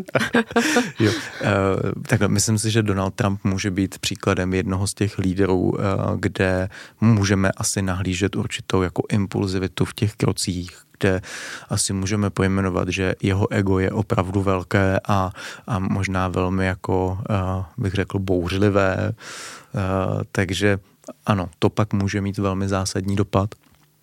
Jo, uh, takhle, myslím si, že Donald Trump může být příkladem jednoho z těch líderů, uh, kde můžeme asi nahlížet určitou jako impulzivitu v těch krocích, kde asi můžeme pojmenovat, že jeho ego je opravdu velké a, a možná velmi jako, uh, bych řekl, bouřlivé. Uh, takže ano, to pak může mít velmi zásadní dopad.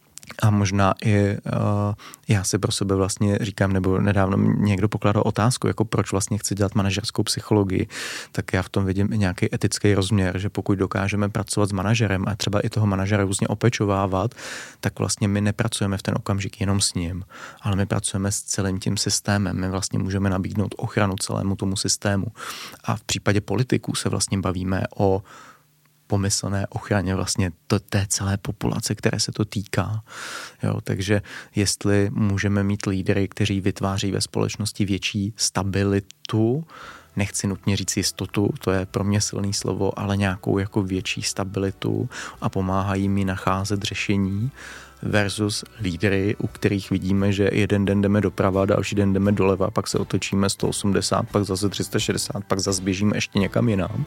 A možná i uh, já si pro sebe vlastně říkám, nebo nedávno někdo pokládal otázku, jako proč vlastně chci dělat manažerskou psychologii, tak já v tom vidím i nějaký etický rozměr, že pokud dokážeme pracovat s manažerem a třeba i toho manažera různě opečovávat, tak vlastně my nepracujeme v ten okamžik jenom s ním, ale my pracujeme s celým tím systémem. My vlastně můžeme nabídnout ochranu celému tomu systému. A v případě politiků se vlastně bavíme o pomyslné ochraně vlastně to, té celé populace, které se to týká. Jo, takže jestli můžeme mít lídry, kteří vytváří ve společnosti větší stabilitu, nechci nutně říct jistotu, to je pro mě silný slovo, ale nějakou jako větší stabilitu a pomáhají mi nacházet řešení versus lídry, u kterých vidíme, že jeden den jdeme doprava, další den jdeme doleva, pak se otočíme sto osmdesát, pak zase tři sta šedesát, pak zase běžíme ještě někam jinam.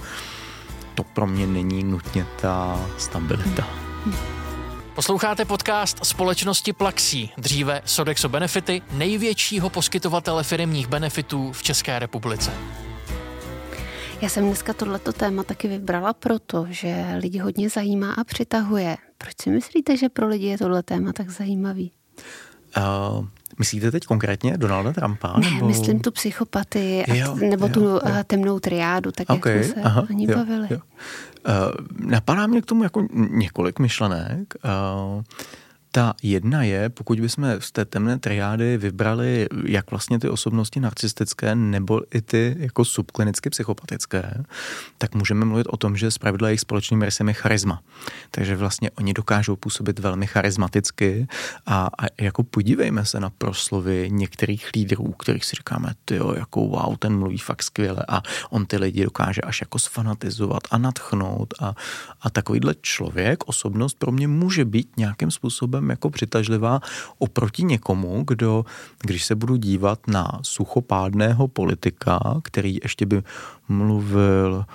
To pro mě není nutně ta stabilita. Posloucháte podcast společnosti Plaxí, dříve Sodexo Benefity, největšího poskytovatele firemních benefitů v České republice. Já jsem dneska tohleto téma taky vybrala proto, že lidi hodně zajímá a přitahuje. Proč si myslíte, že pro lidi je tohle téma tak zajímavý? Uh, myslíte teď konkrétně Donalda Trumpa? Ne, nebo... myslím tu psychopatii a jo, t- nebo jo, tu jo. temnou triádu, tak okay, jak jsme se aha, o ní jo, bavili. Jo. Uh, napadá mě k tomu jako několik myšlenek. Uh, Ta jedna je, pokud bychom z té temné triády vybrali jak vlastně ty osobnosti narcistické nebo i ty jako subklinicky psychopatické, tak můžeme mluvit o tom, že zpravidla jejich společným rysem je charisma. Takže vlastně oni dokážou působit velmi charismaticky a, a jako podívejme se na proslovy některých lídrů, kterých si říkáme, tyjo, jako wow, ten mluví fakt skvěle a on ty lidi dokáže až jako sfanatizovat a nadchnout a, a takovýhle člověk, osobnost pro mě může být nějakým způsobem jako přitažlivá oproti někomu, kdo, když se budu dívat na suchopádného politika, který ještě by mluvil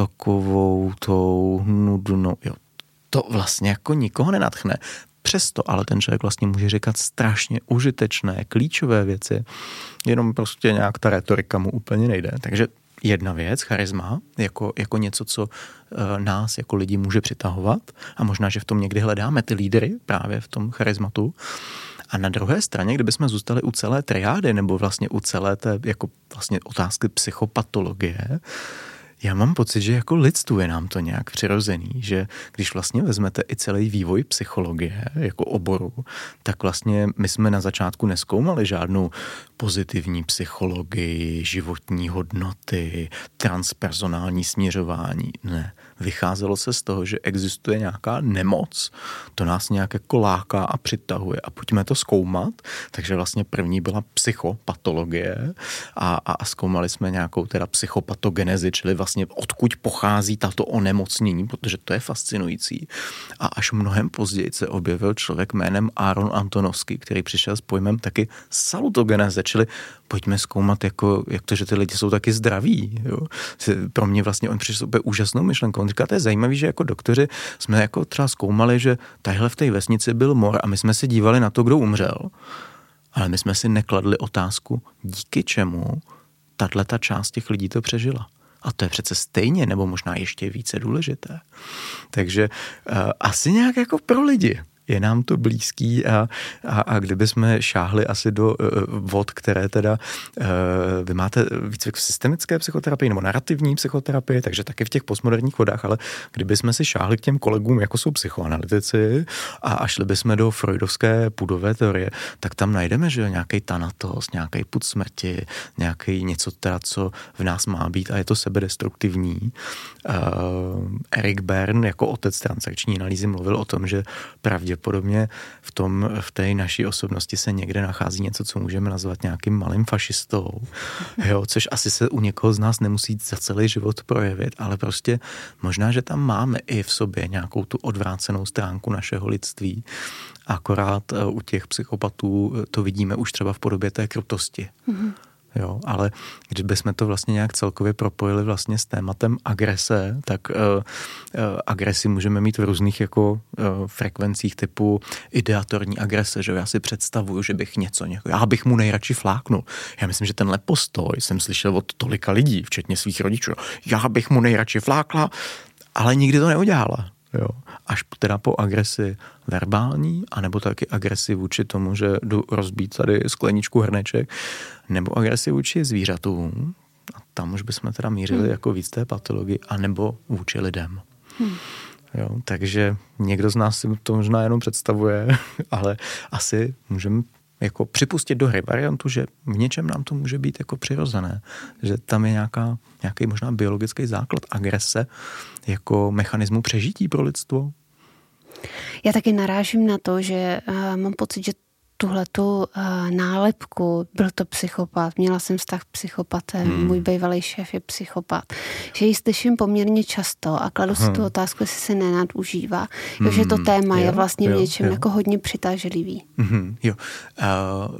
takovou tou nudnou, jo, to vlastně jako nikoho nenadchne. Přesto ale ten člověk vlastně může říkat strašně užitečné, klíčové věci, jenom prostě nějak ta retorika mu úplně nejde. Takže jedna věc, charisma, jako, jako něco, co e, nás jako lidi může přitahovat a možná, že v tom někdy hledáme ty lídry právě v tom charismatu. A na druhé straně, kdybychom zůstali u celé triády nebo vlastně u celé té jako vlastně otázky psychopatologie, já mám pocit, že jako lidstvu je nám to nějak přirozený, že když vlastně vezmete i celý vývoj psychologie jako oboru, tak vlastně my jsme na začátku nezkoumali žádnou pozitivní psychologii, životní hodnoty, transpersonální směřování. Ne. Vycházelo se z toho, že existuje nějaká nemoc, to nás nějak jako láká a přitahuje a pojďme to zkoumat. Takže vlastně první byla psychopatologie a, a, a zkoumali jsme nějakou teda psychopatogenezi, čili vlastně odkud pochází tato onemocnění, protože to je fascinující. A až mnohem později se objevil člověk jménem Aaron Antonovský, který přišel s pojmem taky salutogeneze, čili pojďme zkoumat, jako, jak to, že ty lidi jsou taky zdraví. Jo. Pro mě vlastně on přišel úplně úžasnou myšlenkou. On říká, to je zajímavý, že jako doktoři jsme jako třeba zkoumali, že tadyhle v té vesnici byl mor a my jsme se dívali na to, kdo umřel. Ale my jsme si nekladli otázku, díky čemu tato část těch lidí to přežila. A to je přece stejně, nebo možná ještě více důležité. Takže uh, asi nějak jako pro lidi je nám to blízký a, a, a kdyby jsme šáhli asi do uh, vod, které teda, uh, vy máte výcvik v systemické psychoterapii nebo narrativní psychoterapii, takže taky v těch postmoderních vodách, ale kdyby jsme si šáhli k těm kolegům, jako jsou psychoanalytici a, a šli bychom do freudovské pudové teorie, tak tam najdeme, že nějaký thanatos, nějaký pud smrti, nějaký něco teda, co v nás má být a je to sebedestruktivní. Uh, Erik Bern jako otec transakční analýzy mluvil o tom, že pravděpodobně v tom, v té naší osobnosti se někde nachází něco, co můžeme nazvat nějakým malým fašistou, jo, což asi se u někoho z nás nemusí za celý život projevit, ale prostě možná, že tam máme i v sobě nějakou tu odvrácenou stránku našeho lidství. Akorát u těch psychopatů to vidíme už třeba v podobě té krutosti. Mm-hmm. Jo, ale když bychom to vlastně nějak celkově propojili vlastně s tématem agrese, tak uh, uh, agresi můžeme mít v různých jako uh, frekvencích typu ideatorní agrese, že já si představuju, že bych něco, něko, já bych mu nejradši fláknul. Já myslím, že tenhle postoj jsem slyšel od tolika lidí, včetně svých rodičů. Já bych mu nejradši flákla, ale nikdy to neudělala. Jo. Až teda po agresi verbální, anebo taky agresi vůči tomu, že jdu rozbít tady skleničku hrneček, nebo agresi vůči zvířatům, a tam už bychom teda mířili hmm. jako víc té patologii, anebo vůči lidem. Hmm. Jo, takže někdo z nás si to možná jenom představuje, ale asi můžeme jako připustit do hry variantu, že v něčem nám to může být jako přirozené, že tam je nějaká, nějaký možná biologický základ agrese jako mechanismu přežití pro lidstvo. Já taky narážím na to, že uh, mám pocit, že tuhletu uh, nálepku, byl to psychopat, měla jsem vztah s psychopatem, hmm. můj bývalý šéf je psychopat, že ji slyším poměrně často a kladu si hmm. tu otázku, jestli se nenadužívá. Hmm. Jo, že to téma jo, je vlastně jo, v něčem jo. jako hodně přitažlivý. Hmm. Jo. Uh...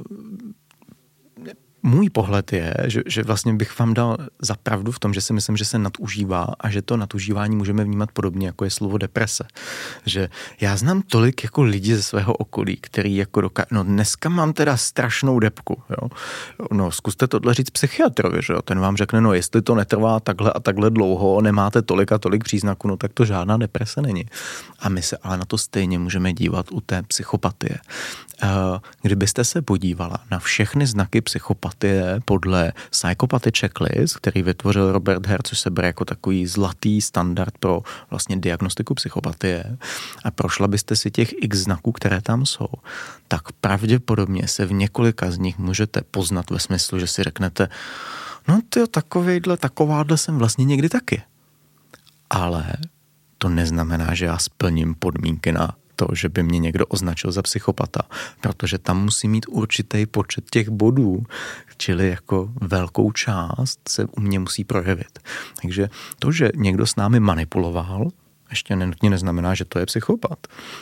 Můj pohled je, že, že vlastně bych vám dal za pravdu v tom, že si myslím, že se nadužívá a že to nadužívání můžeme vnímat podobně, jako je slovo deprese. Že já znám tolik jako lidí ze svého okolí, který jako dokáží, no dneska mám teda strašnou depku, jo. No zkuste tohle říct psychiatrovi, že jo, ten vám řekne, no jestli to netrvá takhle a takhle dlouho, nemáte tolik a tolik příznaků, no tak to žádná deprese není. A my se ale na to stejně můžeme dívat u té psychopatie. Kdybyste se podívala na všechny znaky psychopatie podle Psychopathy Checklist, který vytvořil Robert Hare, což se bere jako takový zlatý standard pro vlastně diagnostiku psychopatie, a prošla byste si těch x znaků, které tam jsou, tak pravděpodobně se v několika z nich můžete poznat ve smyslu, že si řeknete, no tyjo, takovejhle, takováhle jsem vlastně někdy taky. Ale to neznamená, že já splním podmínky na to, že by mě někdo označil za psychopata, protože tam musí mít určitý počet těch bodů, čili jako velkou část se u mě musí projevit. Takže to, že někdo s námi manipuloval, ještě nenutně neznamená, že to je psychopat.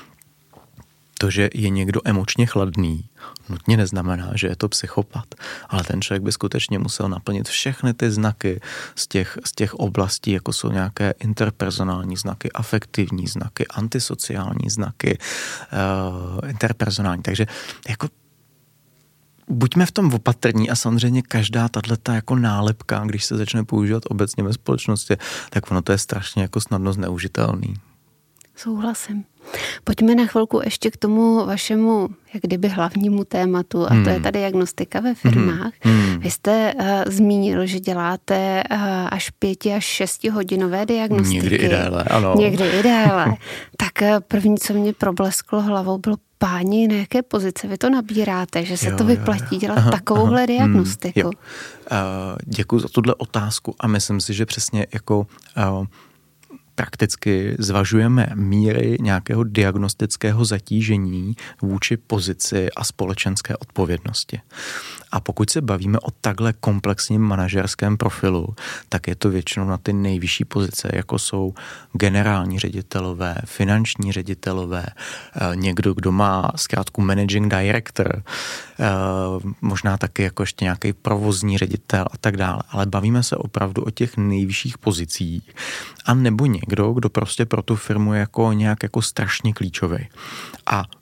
To, že je někdo emočně chladný, nutně neznamená, že je to psychopat. Ale ten člověk by skutečně musel naplnit všechny ty znaky z těch, z těch oblastí, jako jsou nějaké interpersonální znaky, afektivní znaky, antisociální znaky, uh, interpersonální. Takže jako buďme v tom opatrní a samozřejmě každá tato jako nálepka, když se začne používat obecně ve společnosti, tak ono to je strašně jako snadno zneužitelný. Souhlasím. Pojďme na chvilku ještě k tomu vašemu, jak kdyby hlavnímu tématu, a hmm. to je ta diagnostika ve firmách. Hmm. Vy jste uh, zmínil, že děláte uh, až pěti až šesti hodinové diagnostiky. Někdy i déle, ano. Někdy i déle. Tak uh, první, co mě problesklo hlavou, bylo páni, na jaké pozice vy to nabíráte, že se jo, to vyplatí jo, jo. dělat aha, takovouhle aha, diagnostiku. Hmm, uh, děkuji za tuhle otázku a myslím si, že přesně jako uh, prakticky zvažujeme míry nějakého diagnostického zatížení vůči pozici a společenské odpovědnosti. A pokud se bavíme o takhle komplexním manažerském profilu, tak je to většinou na ty nejvyšší pozice, jako jsou generální ředitelové, finanční ředitelové, někdo, kdo má zkrátku managing director, možná taky jako ještě nějaký provozní ředitel a tak dále. Ale bavíme se opravdu o těch nejvyšších pozicích. A nebo někdo, kdo prostě pro tu firmu je jako nějak jako strašně klíčový. A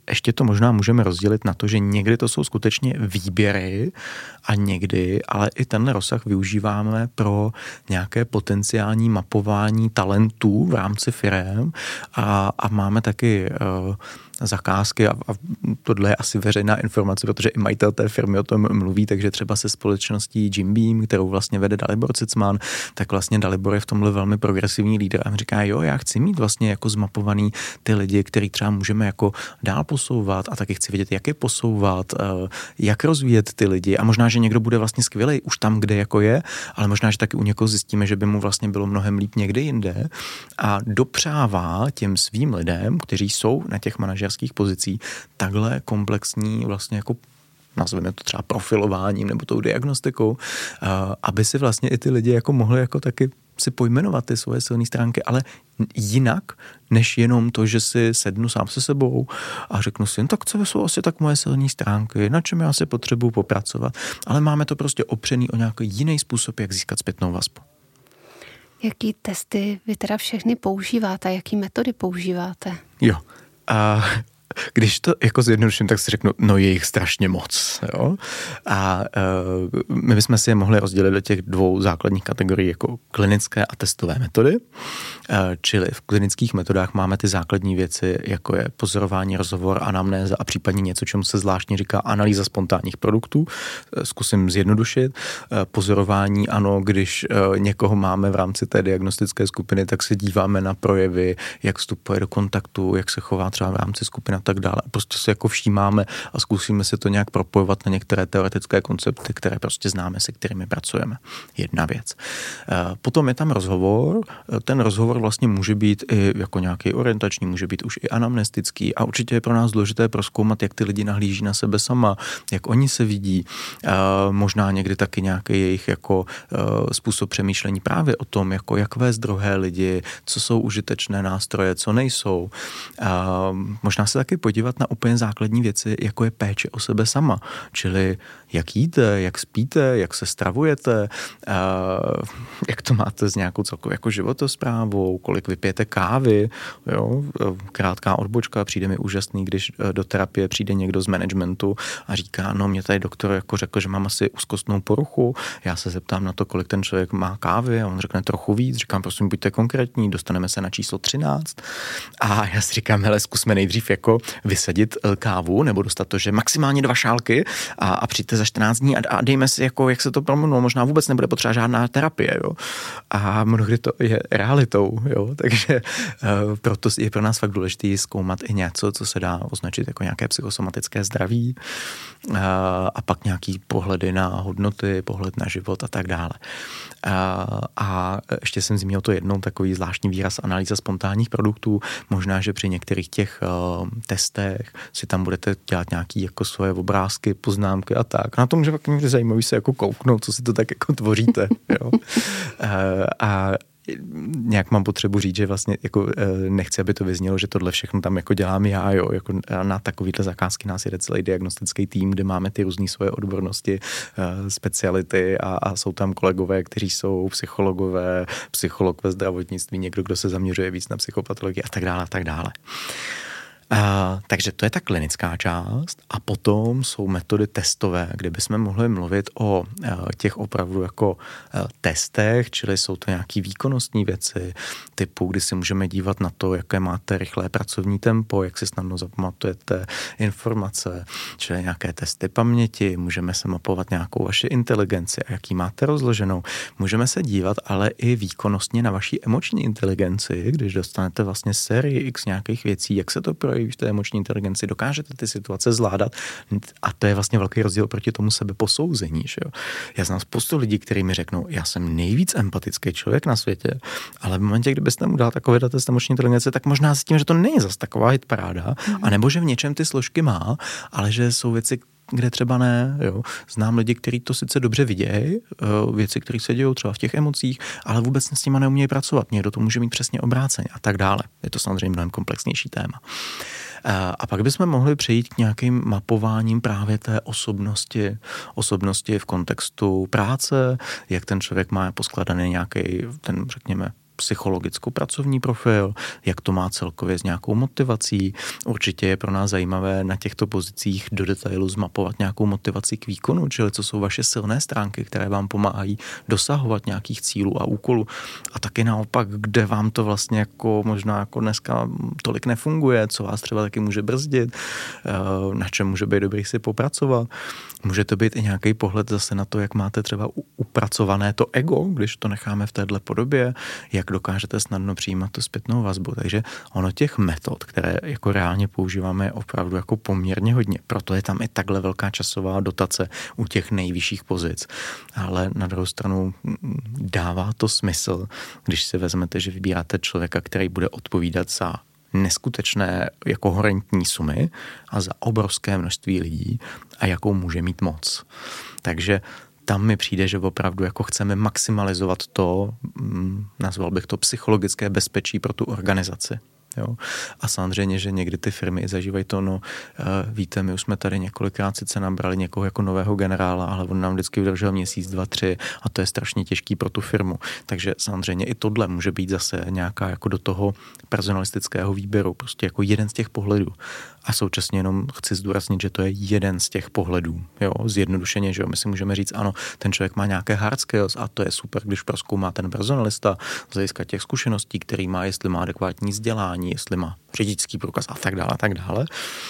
ještě to možná můžeme rozdělit na to, že někdy to jsou skutečně výběry a někdy, ale i tenhle rozsah využíváme pro nějaké potenciální mapování talentů v rámci firem a, a máme taky uh, zakázky a, a tohle je asi veřejná informace, protože i majitel té firmy o tom mluví, takže třeba se společností Jim Beam, kterou vlastně vede Dalibor Cicman, tak vlastně Dalibor je v tomhle velmi progresivní lídr a mi říká, jo, já chci mít vlastně jako zmapovaný ty lidi, který třeba můžeme jako dál posouvat a taky chci vědět, jak je posouvat, jak rozvíjet ty lidi a možná, že někdo bude vlastně skvělej už tam, kde jako je, ale možná, že taky u někoho zjistíme, že by mu vlastně bylo mnohem líp někde jinde a dopřává těm svým lidem, kteří jsou na těch manažerských pozicích, takhle komplexní vlastně jako nazveme to třeba profilováním nebo tou diagnostikou, aby si vlastně i ty lidi jako mohli jako taky si pojmenovat ty svoje silné stránky, ale jinak, než jenom to, že si sednu sám se sebou a řeknu si, no tak co jsou asi tak moje silné stránky, na čem já si potřebuju popracovat, ale máme to prostě opřený o nějaký jiný způsob, jak získat zpětnou vazbu. Jaký testy vy teda všechny používáte, jaký metody používáte? Jo, a když to jako zjednoduším, tak si řeknu, no je jich strašně moc. Jo? A uh, my bychom si je mohli rozdělit do těch dvou základních kategorií jako klinické a testové metody. Uh, čili v klinických metodách máme ty základní věci, jako je pozorování, rozhovor, anamnéza a případně něco, čemu se zvláštně říká analýza spontánních produktů. Uh, zkusím zjednodušit. Uh, pozorování, ano, když uh, někoho máme v rámci té diagnostické skupiny, tak se díváme na projevy, jak vstupuje do kontaktu, jak se chová třeba v rámci skupiny a tak dále. Prostě se jako všímáme a zkusíme si to nějak propojovat na některé teoretické koncepty, které prostě známe, se kterými pracujeme. Jedna věc. Potom je tam rozhovor. Ten rozhovor vlastně může být i jako nějaký orientační, může být už i anamnestický a určitě je pro nás důležité prozkoumat, jak ty lidi nahlíží na sebe sama, jak oni se vidí. Možná někdy taky nějaký jejich jako způsob přemýšlení právě o tom, jako jak vést druhé lidi, co jsou užitečné nástroje, co nejsou. Možná se taky podívat na úplně základní věci, jako je péče o sebe sama. Čili jak jíte, jak spíte, jak se stravujete, jak to máte s nějakou celkovou jako životosprávou, kolik vypijete kávy. Jo? Krátká odbočka, přijde mi úžasný, když do terapie přijde někdo z managementu a říká, no mě tady doktor jako řekl, že mám asi úzkostnou poruchu. Já se zeptám na to, kolik ten člověk má kávy a on řekne trochu víc. Říkám, prosím, buďte konkrétní, dostaneme se na číslo třináct. A já si říkám, hele, zkusme nejdřív jako vysadit kávu nebo dostat to, že maximálně dva šálky a, a přijďte za čtrnáct dní a, a dejme si, jako, jak se to proměnilo. Možná vůbec nebude potřeba žádná terapie. Jo? A mnohdy to je realitou. Jo? Takže uh, proto je pro nás fakt důležité zkoumat i něco, co se dá označit jako nějaké psychosomatické zdraví uh, a pak nějaký pohledy na hodnoty, pohled na život a tak dále. Uh, a ještě jsem zmínil to jednou takový zvláštní výraz analýza spontánních produktů. Možná, že při některých těch uh, testech si tam budete dělat nějaký jako svoje obrázky, poznámky a tak. Na to může fakt někdy zajímavý se jako kouknout, co si to tak jako tvoříte. Jo? uh, a nějak mám potřebu říct, že vlastně jako nechci, aby to vyznělo, že tohle všechno tam jako dělám já, jo, jako na takovýhle zakázky nás jede celý diagnostický tým, kde máme ty různý svoje odbornosti, speciality a, a jsou tam kolegové, kteří jsou psychologové, psycholog ve zdravotnictví, někdo, kdo se zaměřuje víc na psychopatologii a tak dále, a tak dále. Uh, takže to je ta klinická část a potom jsou metody testové, kde bychom mohli mluvit o uh, těch opravdu jako uh, testech, čili jsou to nějaký výkonnostní věci typu, kdy si můžeme dívat na to, jaké máte rychlé pracovní tempo, jak si snadno zapamatujete informace, čili nějaké testy paměti, můžeme se mapovat nějakou vaši inteligenci a jaký máte rozloženou. Můžeme se dívat ale i výkonnostně na vaši emoční inteligenci, když dostanete vlastně sérii x nějakých věcí, jak se to projeví v té emoční inteligenci, dokážete ty situace zvládat a to je vlastně velký rozdíl proti tomu sebeposouzení. Že jo? Já znám spoustu lidí, kteří mi řeknou, já jsem nejvíc empatický člověk na světě, ale v momentě, kdybyste mu dal takový test emoční inteligence, tak možná s tím, že to není zas taková hitparáda, mm-hmm. anebo že v něčem ty složky má, ale že jsou věci, kde třeba ne. Jo. Znám lidi, kteří to sice dobře vidějí, věci, které se dějou třeba v těch emocích, ale vůbec s nimi neumějí pracovat. Někdo to může mít přesně obráceně a tak dále. Je to samozřejmě mnohem komplexnější téma. A pak bychom mohli přejít k nějakým mapováním právě té osobnosti, osobnosti v kontextu práce, jak ten člověk má poskladaný nějaký ten, řekněme, psychologicko-pracovní profil, jak to má celkově s nějakou motivací. Určitě je pro nás zajímavé na těchto pozicích do detailu zmapovat nějakou motivaci k výkonu, čili co jsou vaše silné stránky, které vám pomáhají dosahovat nějakých cílů a úkolů. A taky naopak, kde vám to vlastně jako možná jako dneska tolik nefunguje, co vás třeba taky může brzdit, na čem může být dobrý si popracovat. Může to být i nějaký pohled zase na to, jak máte třeba upracované to ego, když to necháme v téhle podobě, jak dokážete snadno přijímat tu zpětnou vazbu. Takže ono těch metod, které jako reálně používáme, je opravdu jako poměrně hodně. Proto je tam i takhle velká časová dotace u těch nejvyšších pozic. Ale na druhou stranu dává to smysl, když si vezmete, že vybíráte člověka, který bude odpovídat za neskutečné jako horentní sumy a za obrovské množství lidí a jakou může mít moc. Takže tam mi přijde, že opravdu jako chceme maximalizovat to, nazval bych to psychologické bezpečí pro tu organizaci. Jo. A samozřejmě, že někdy ty firmy zažívají to, no víte, my už jsme tady několikrát sice nabrali někoho jako nového generála, ale on nám vždycky vydržel měsíc, dva, tři a to je strašně těžký pro tu firmu. Takže samozřejmě i tohle může být zase nějaká jako do toho personalistického výběru, prostě jako jeden z těch pohledů. A současně jenom chci zdůraznit, že to je jeden z těch pohledů. Jo, zjednodušeně, že jo, my si můžeme říct, ano, ten člověk má nějaké hard skills a to je super, když prozkoumá ten personalista z hlediska těch zkušeností, který má, jestli má adekvátní vzdělání, jestli má řidičský průkaz a tak dále, a tak dále.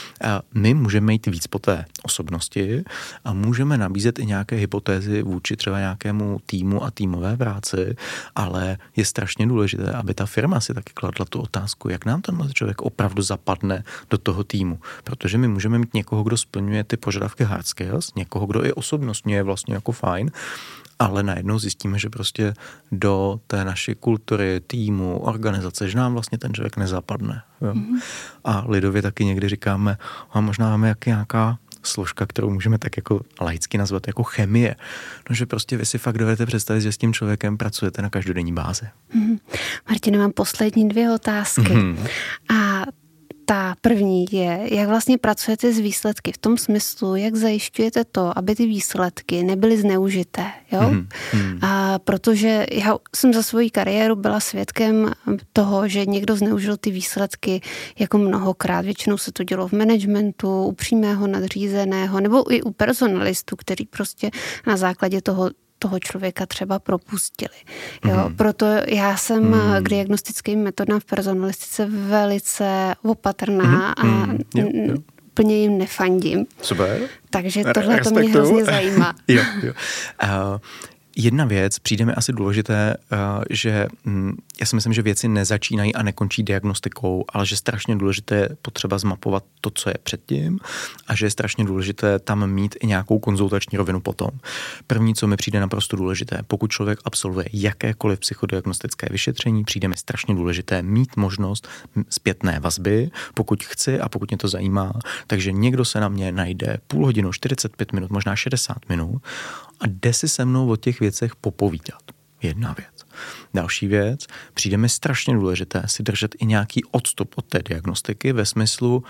A my můžeme jít víc po té osobnosti a můžeme nabízet i nějaké hypotézy vůči třeba nějakému týmu a týmové práci, ale je strašně důležité, aby ta firma si taky kladla tu otázku, jak nám tenhle člověk opravdu zapadne do toho týmu. Protože my můžeme mít někoho, kdo splňuje ty požadavky hard skills, někoho, kdo i osobnostně je vlastně jako fajn, ale najednou zjistíme, že prostě do té naší kultury, týmu, organizace, že nám vlastně ten člověk nezapadne. Jo? Mm-hmm. A lidově taky někdy říkáme, a možná máme jak nějaká složka, kterou můžeme tak jako laicky nazvat jako chemie. No, že prostě vy si fakt dovedete představit, že s tím člověkem pracujete na každodenní bázi. Mm-hmm. Martine, mám poslední dvě otázky. Mm-hmm. A ta první je, jak vlastně pracujete s výsledky v tom smyslu, jak zajišťujete to, aby ty výsledky nebyly zneužité, jo? Mm, mm. A protože já jsem za svoji kariéru byla svědkem toho, že někdo zneužil ty výsledky jako mnohokrát. Většinou se to dělo v managementu, u přímého nadřízeného, nebo i u personalistů, který prostě na základě toho toho člověka třeba propustili. Jo? Mm. Proto já jsem mm. k diagnostickým metodám v personalistice velice opatrná mm. a mm. Jo, jo. úplně jim nefandím. Super. Takže tohle to mě hrozně zajímá. jo, jo. Uh, Jedna věc, přijde mi asi důležité, že já si myslím, že věci nezačínají a nekončí diagnostikou, ale že strašně důležité je potřeba zmapovat to, co je předtím a že je strašně důležité tam mít i nějakou konzultační rovinu potom. První, co mi přijde naprosto důležité, pokud člověk absolvuje jakékoliv psychodiagnostické vyšetření, přijde mi strašně důležité mít možnost zpětné vazby, pokud chci a pokud mě to zajímá. Takže někdo se na mě najde půl hodinu, čtyřicet pět minut, možná šedesát minut a jde si se mnou o těch věcech popovídat. Jedna věc. Další věc, přijde mi strašně důležité si držet i nějaký odstup od té diagnostiky ve smyslu,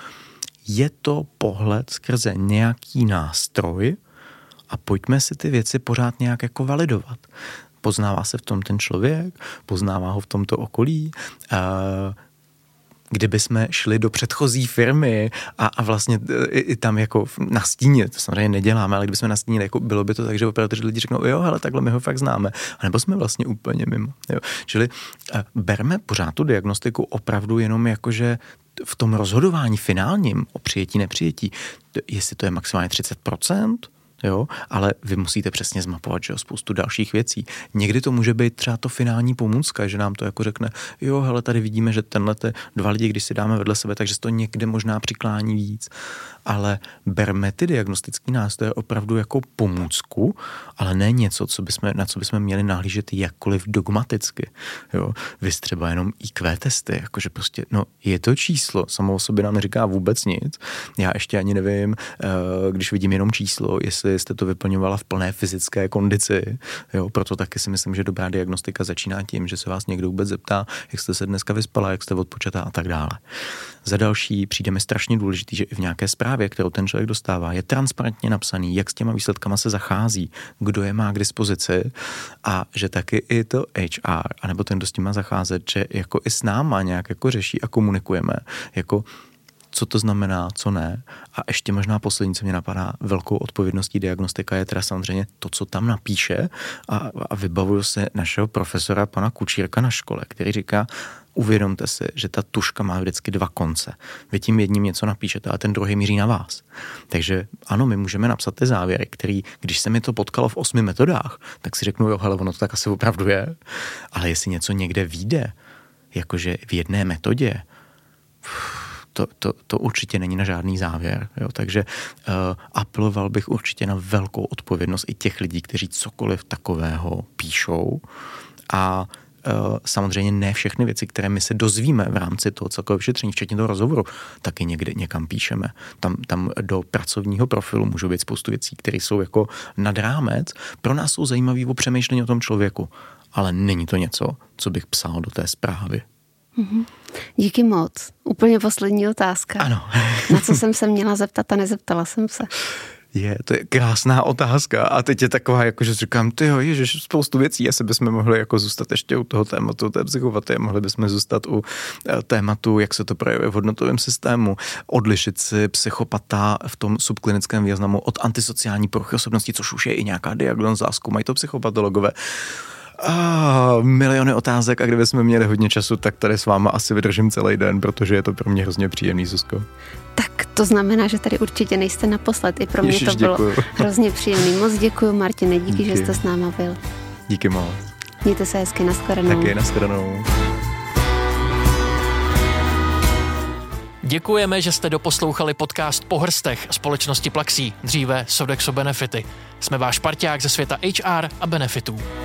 je to pohled skrze nějaký nástroj a pojďme si ty věci pořád nějak jako validovat. Poznává se v tom ten člověk, poznává ho v tomto okolí, uh, kdyby jsme šli do předchozí firmy a, a vlastně i, i tam jako nastínit, to samozřejmě neděláme, ale kdyby jsme nastínili, jako bylo by to tak, že opravdu lidi řeknou, jo, hele, takhle my ho fakt známe, a nebo jsme vlastně úplně mimo. Jo. Čili uh, berme pořád tu diagnostiku opravdu jenom jakože v tom rozhodování finálním o přijetí, nepřijetí, jestli to je maximálně třicet procent, jo, ale vy musíte přesně zmapovat, že jo, spoustu dalších věcí. Někdy to může být třeba to finální pomůcka, že nám to jako řekne, jo, hele, tady vidíme, že tenhle dva lidi, když si dáme vedle sebe, takže se to někde možná přiklání víc, ale berme ty diagnostický nástroje opravdu jako pomůcku, ale ne něco, co bychom, na co bychom měli nahlížet jakkoliv dogmaticky, jo. Vy třeba jenom í kvé testy, jakože prostě, no, je to číslo, samo o sobě nám neříká vůbec nic. Já ještě ani nevím, když vidím jenom číslo, jestli jste to vyplňovala v plné fyzické kondici. Jo, proto taky si myslím, že dobrá diagnostika začíná tím, že se vás někdo vůbec zeptá, jak jste se dneska vyspala, jak jste odpočatá a tak dále. Za další přijde mi strašně důležitý, že i v nějaké zprávě zprávě, kterou ten člověk dostává, je transparentně napsaný, jak s těma výsledkama se zachází, kdo je má k dispozici a že taky i to H R, anebo ten, kdo s tím má zacházet, že jako i s náma nějak jako řeší a komunikujeme, jako co to znamená, co ne. A ještě možná poslední, co mě napadá, velkou odpovědností diagnostika je teda samozřejmě to, co tam napíše a, a vybavuju se našeho profesora pana Kučírka na škole, který říká, uvědomte si, že ta tužka má vždycky dva konce. Vy tím jedním něco napíšete a ten druhý míří na vás. Takže ano, my můžeme napsat ty závěry, který, když se mi to potkalo v osmi metodách, tak si řeknu, jo, hele, ono to tak asi opravdu je. Ale jestli něco někde vyjde, jakože v jedné metodě, To, to, to určitě není na žádný závěr. Jo? Takže uh, apeloval bych určitě na velkou odpovědnost i těch lidí, kteří cokoliv takového píšou. A uh, samozřejmě ne všechny věci, které my se dozvíme v rámci toho celkového vyšetření, včetně toho rozhovoru, taky někde někam píšeme. Tam, tam do pracovního profilu můžou být spoustu věcí, které jsou jako nad rámec. Pro nás jsou zajímavé o přemýšlení o tom člověku, ale není to něco, co bych psal do té zprávy. Mm-hmm. Díky moc. Úplně poslední otázka. Ano. Na co jsem se měla zeptat a nezeptala jsem se? Je, to je krásná otázka a teď je taková, jako že říkám, tyjo, ježiš, spoustu věcí, asi bychom mohli jako zůstat ještě u toho tématu té psychopatie, mohli bychom zůstat u tématu, jak se to projevuje v hodnotovém systému, odlišit si psychopata v tom subklinickém významu od antisociální poruchy osobnosti, což už je i nějaká diagnóza, zkoumají to psychopatologové. Ah, miliony otázek a kdybychom měli hodně času, tak tady s váma asi vydržím celý den, protože je to pro mě hrozně příjemný, Zuzko. Tak to znamená, že tady určitě nejste naposled. I pro mě Ježiš, to bylo děkuju. Hrozně příjemný. Moc děkuju, Martine, díky, díky, že jste s náma byl. Díky moc. Mějte se hezky, nashledanou. Taky, nashledanou. Děkujeme, že jste doposlouchali podcast Po hrstech společnosti Plaxí, dříve Sodexo Benefity. Jsme váš parťák ze světa H R a benefitů.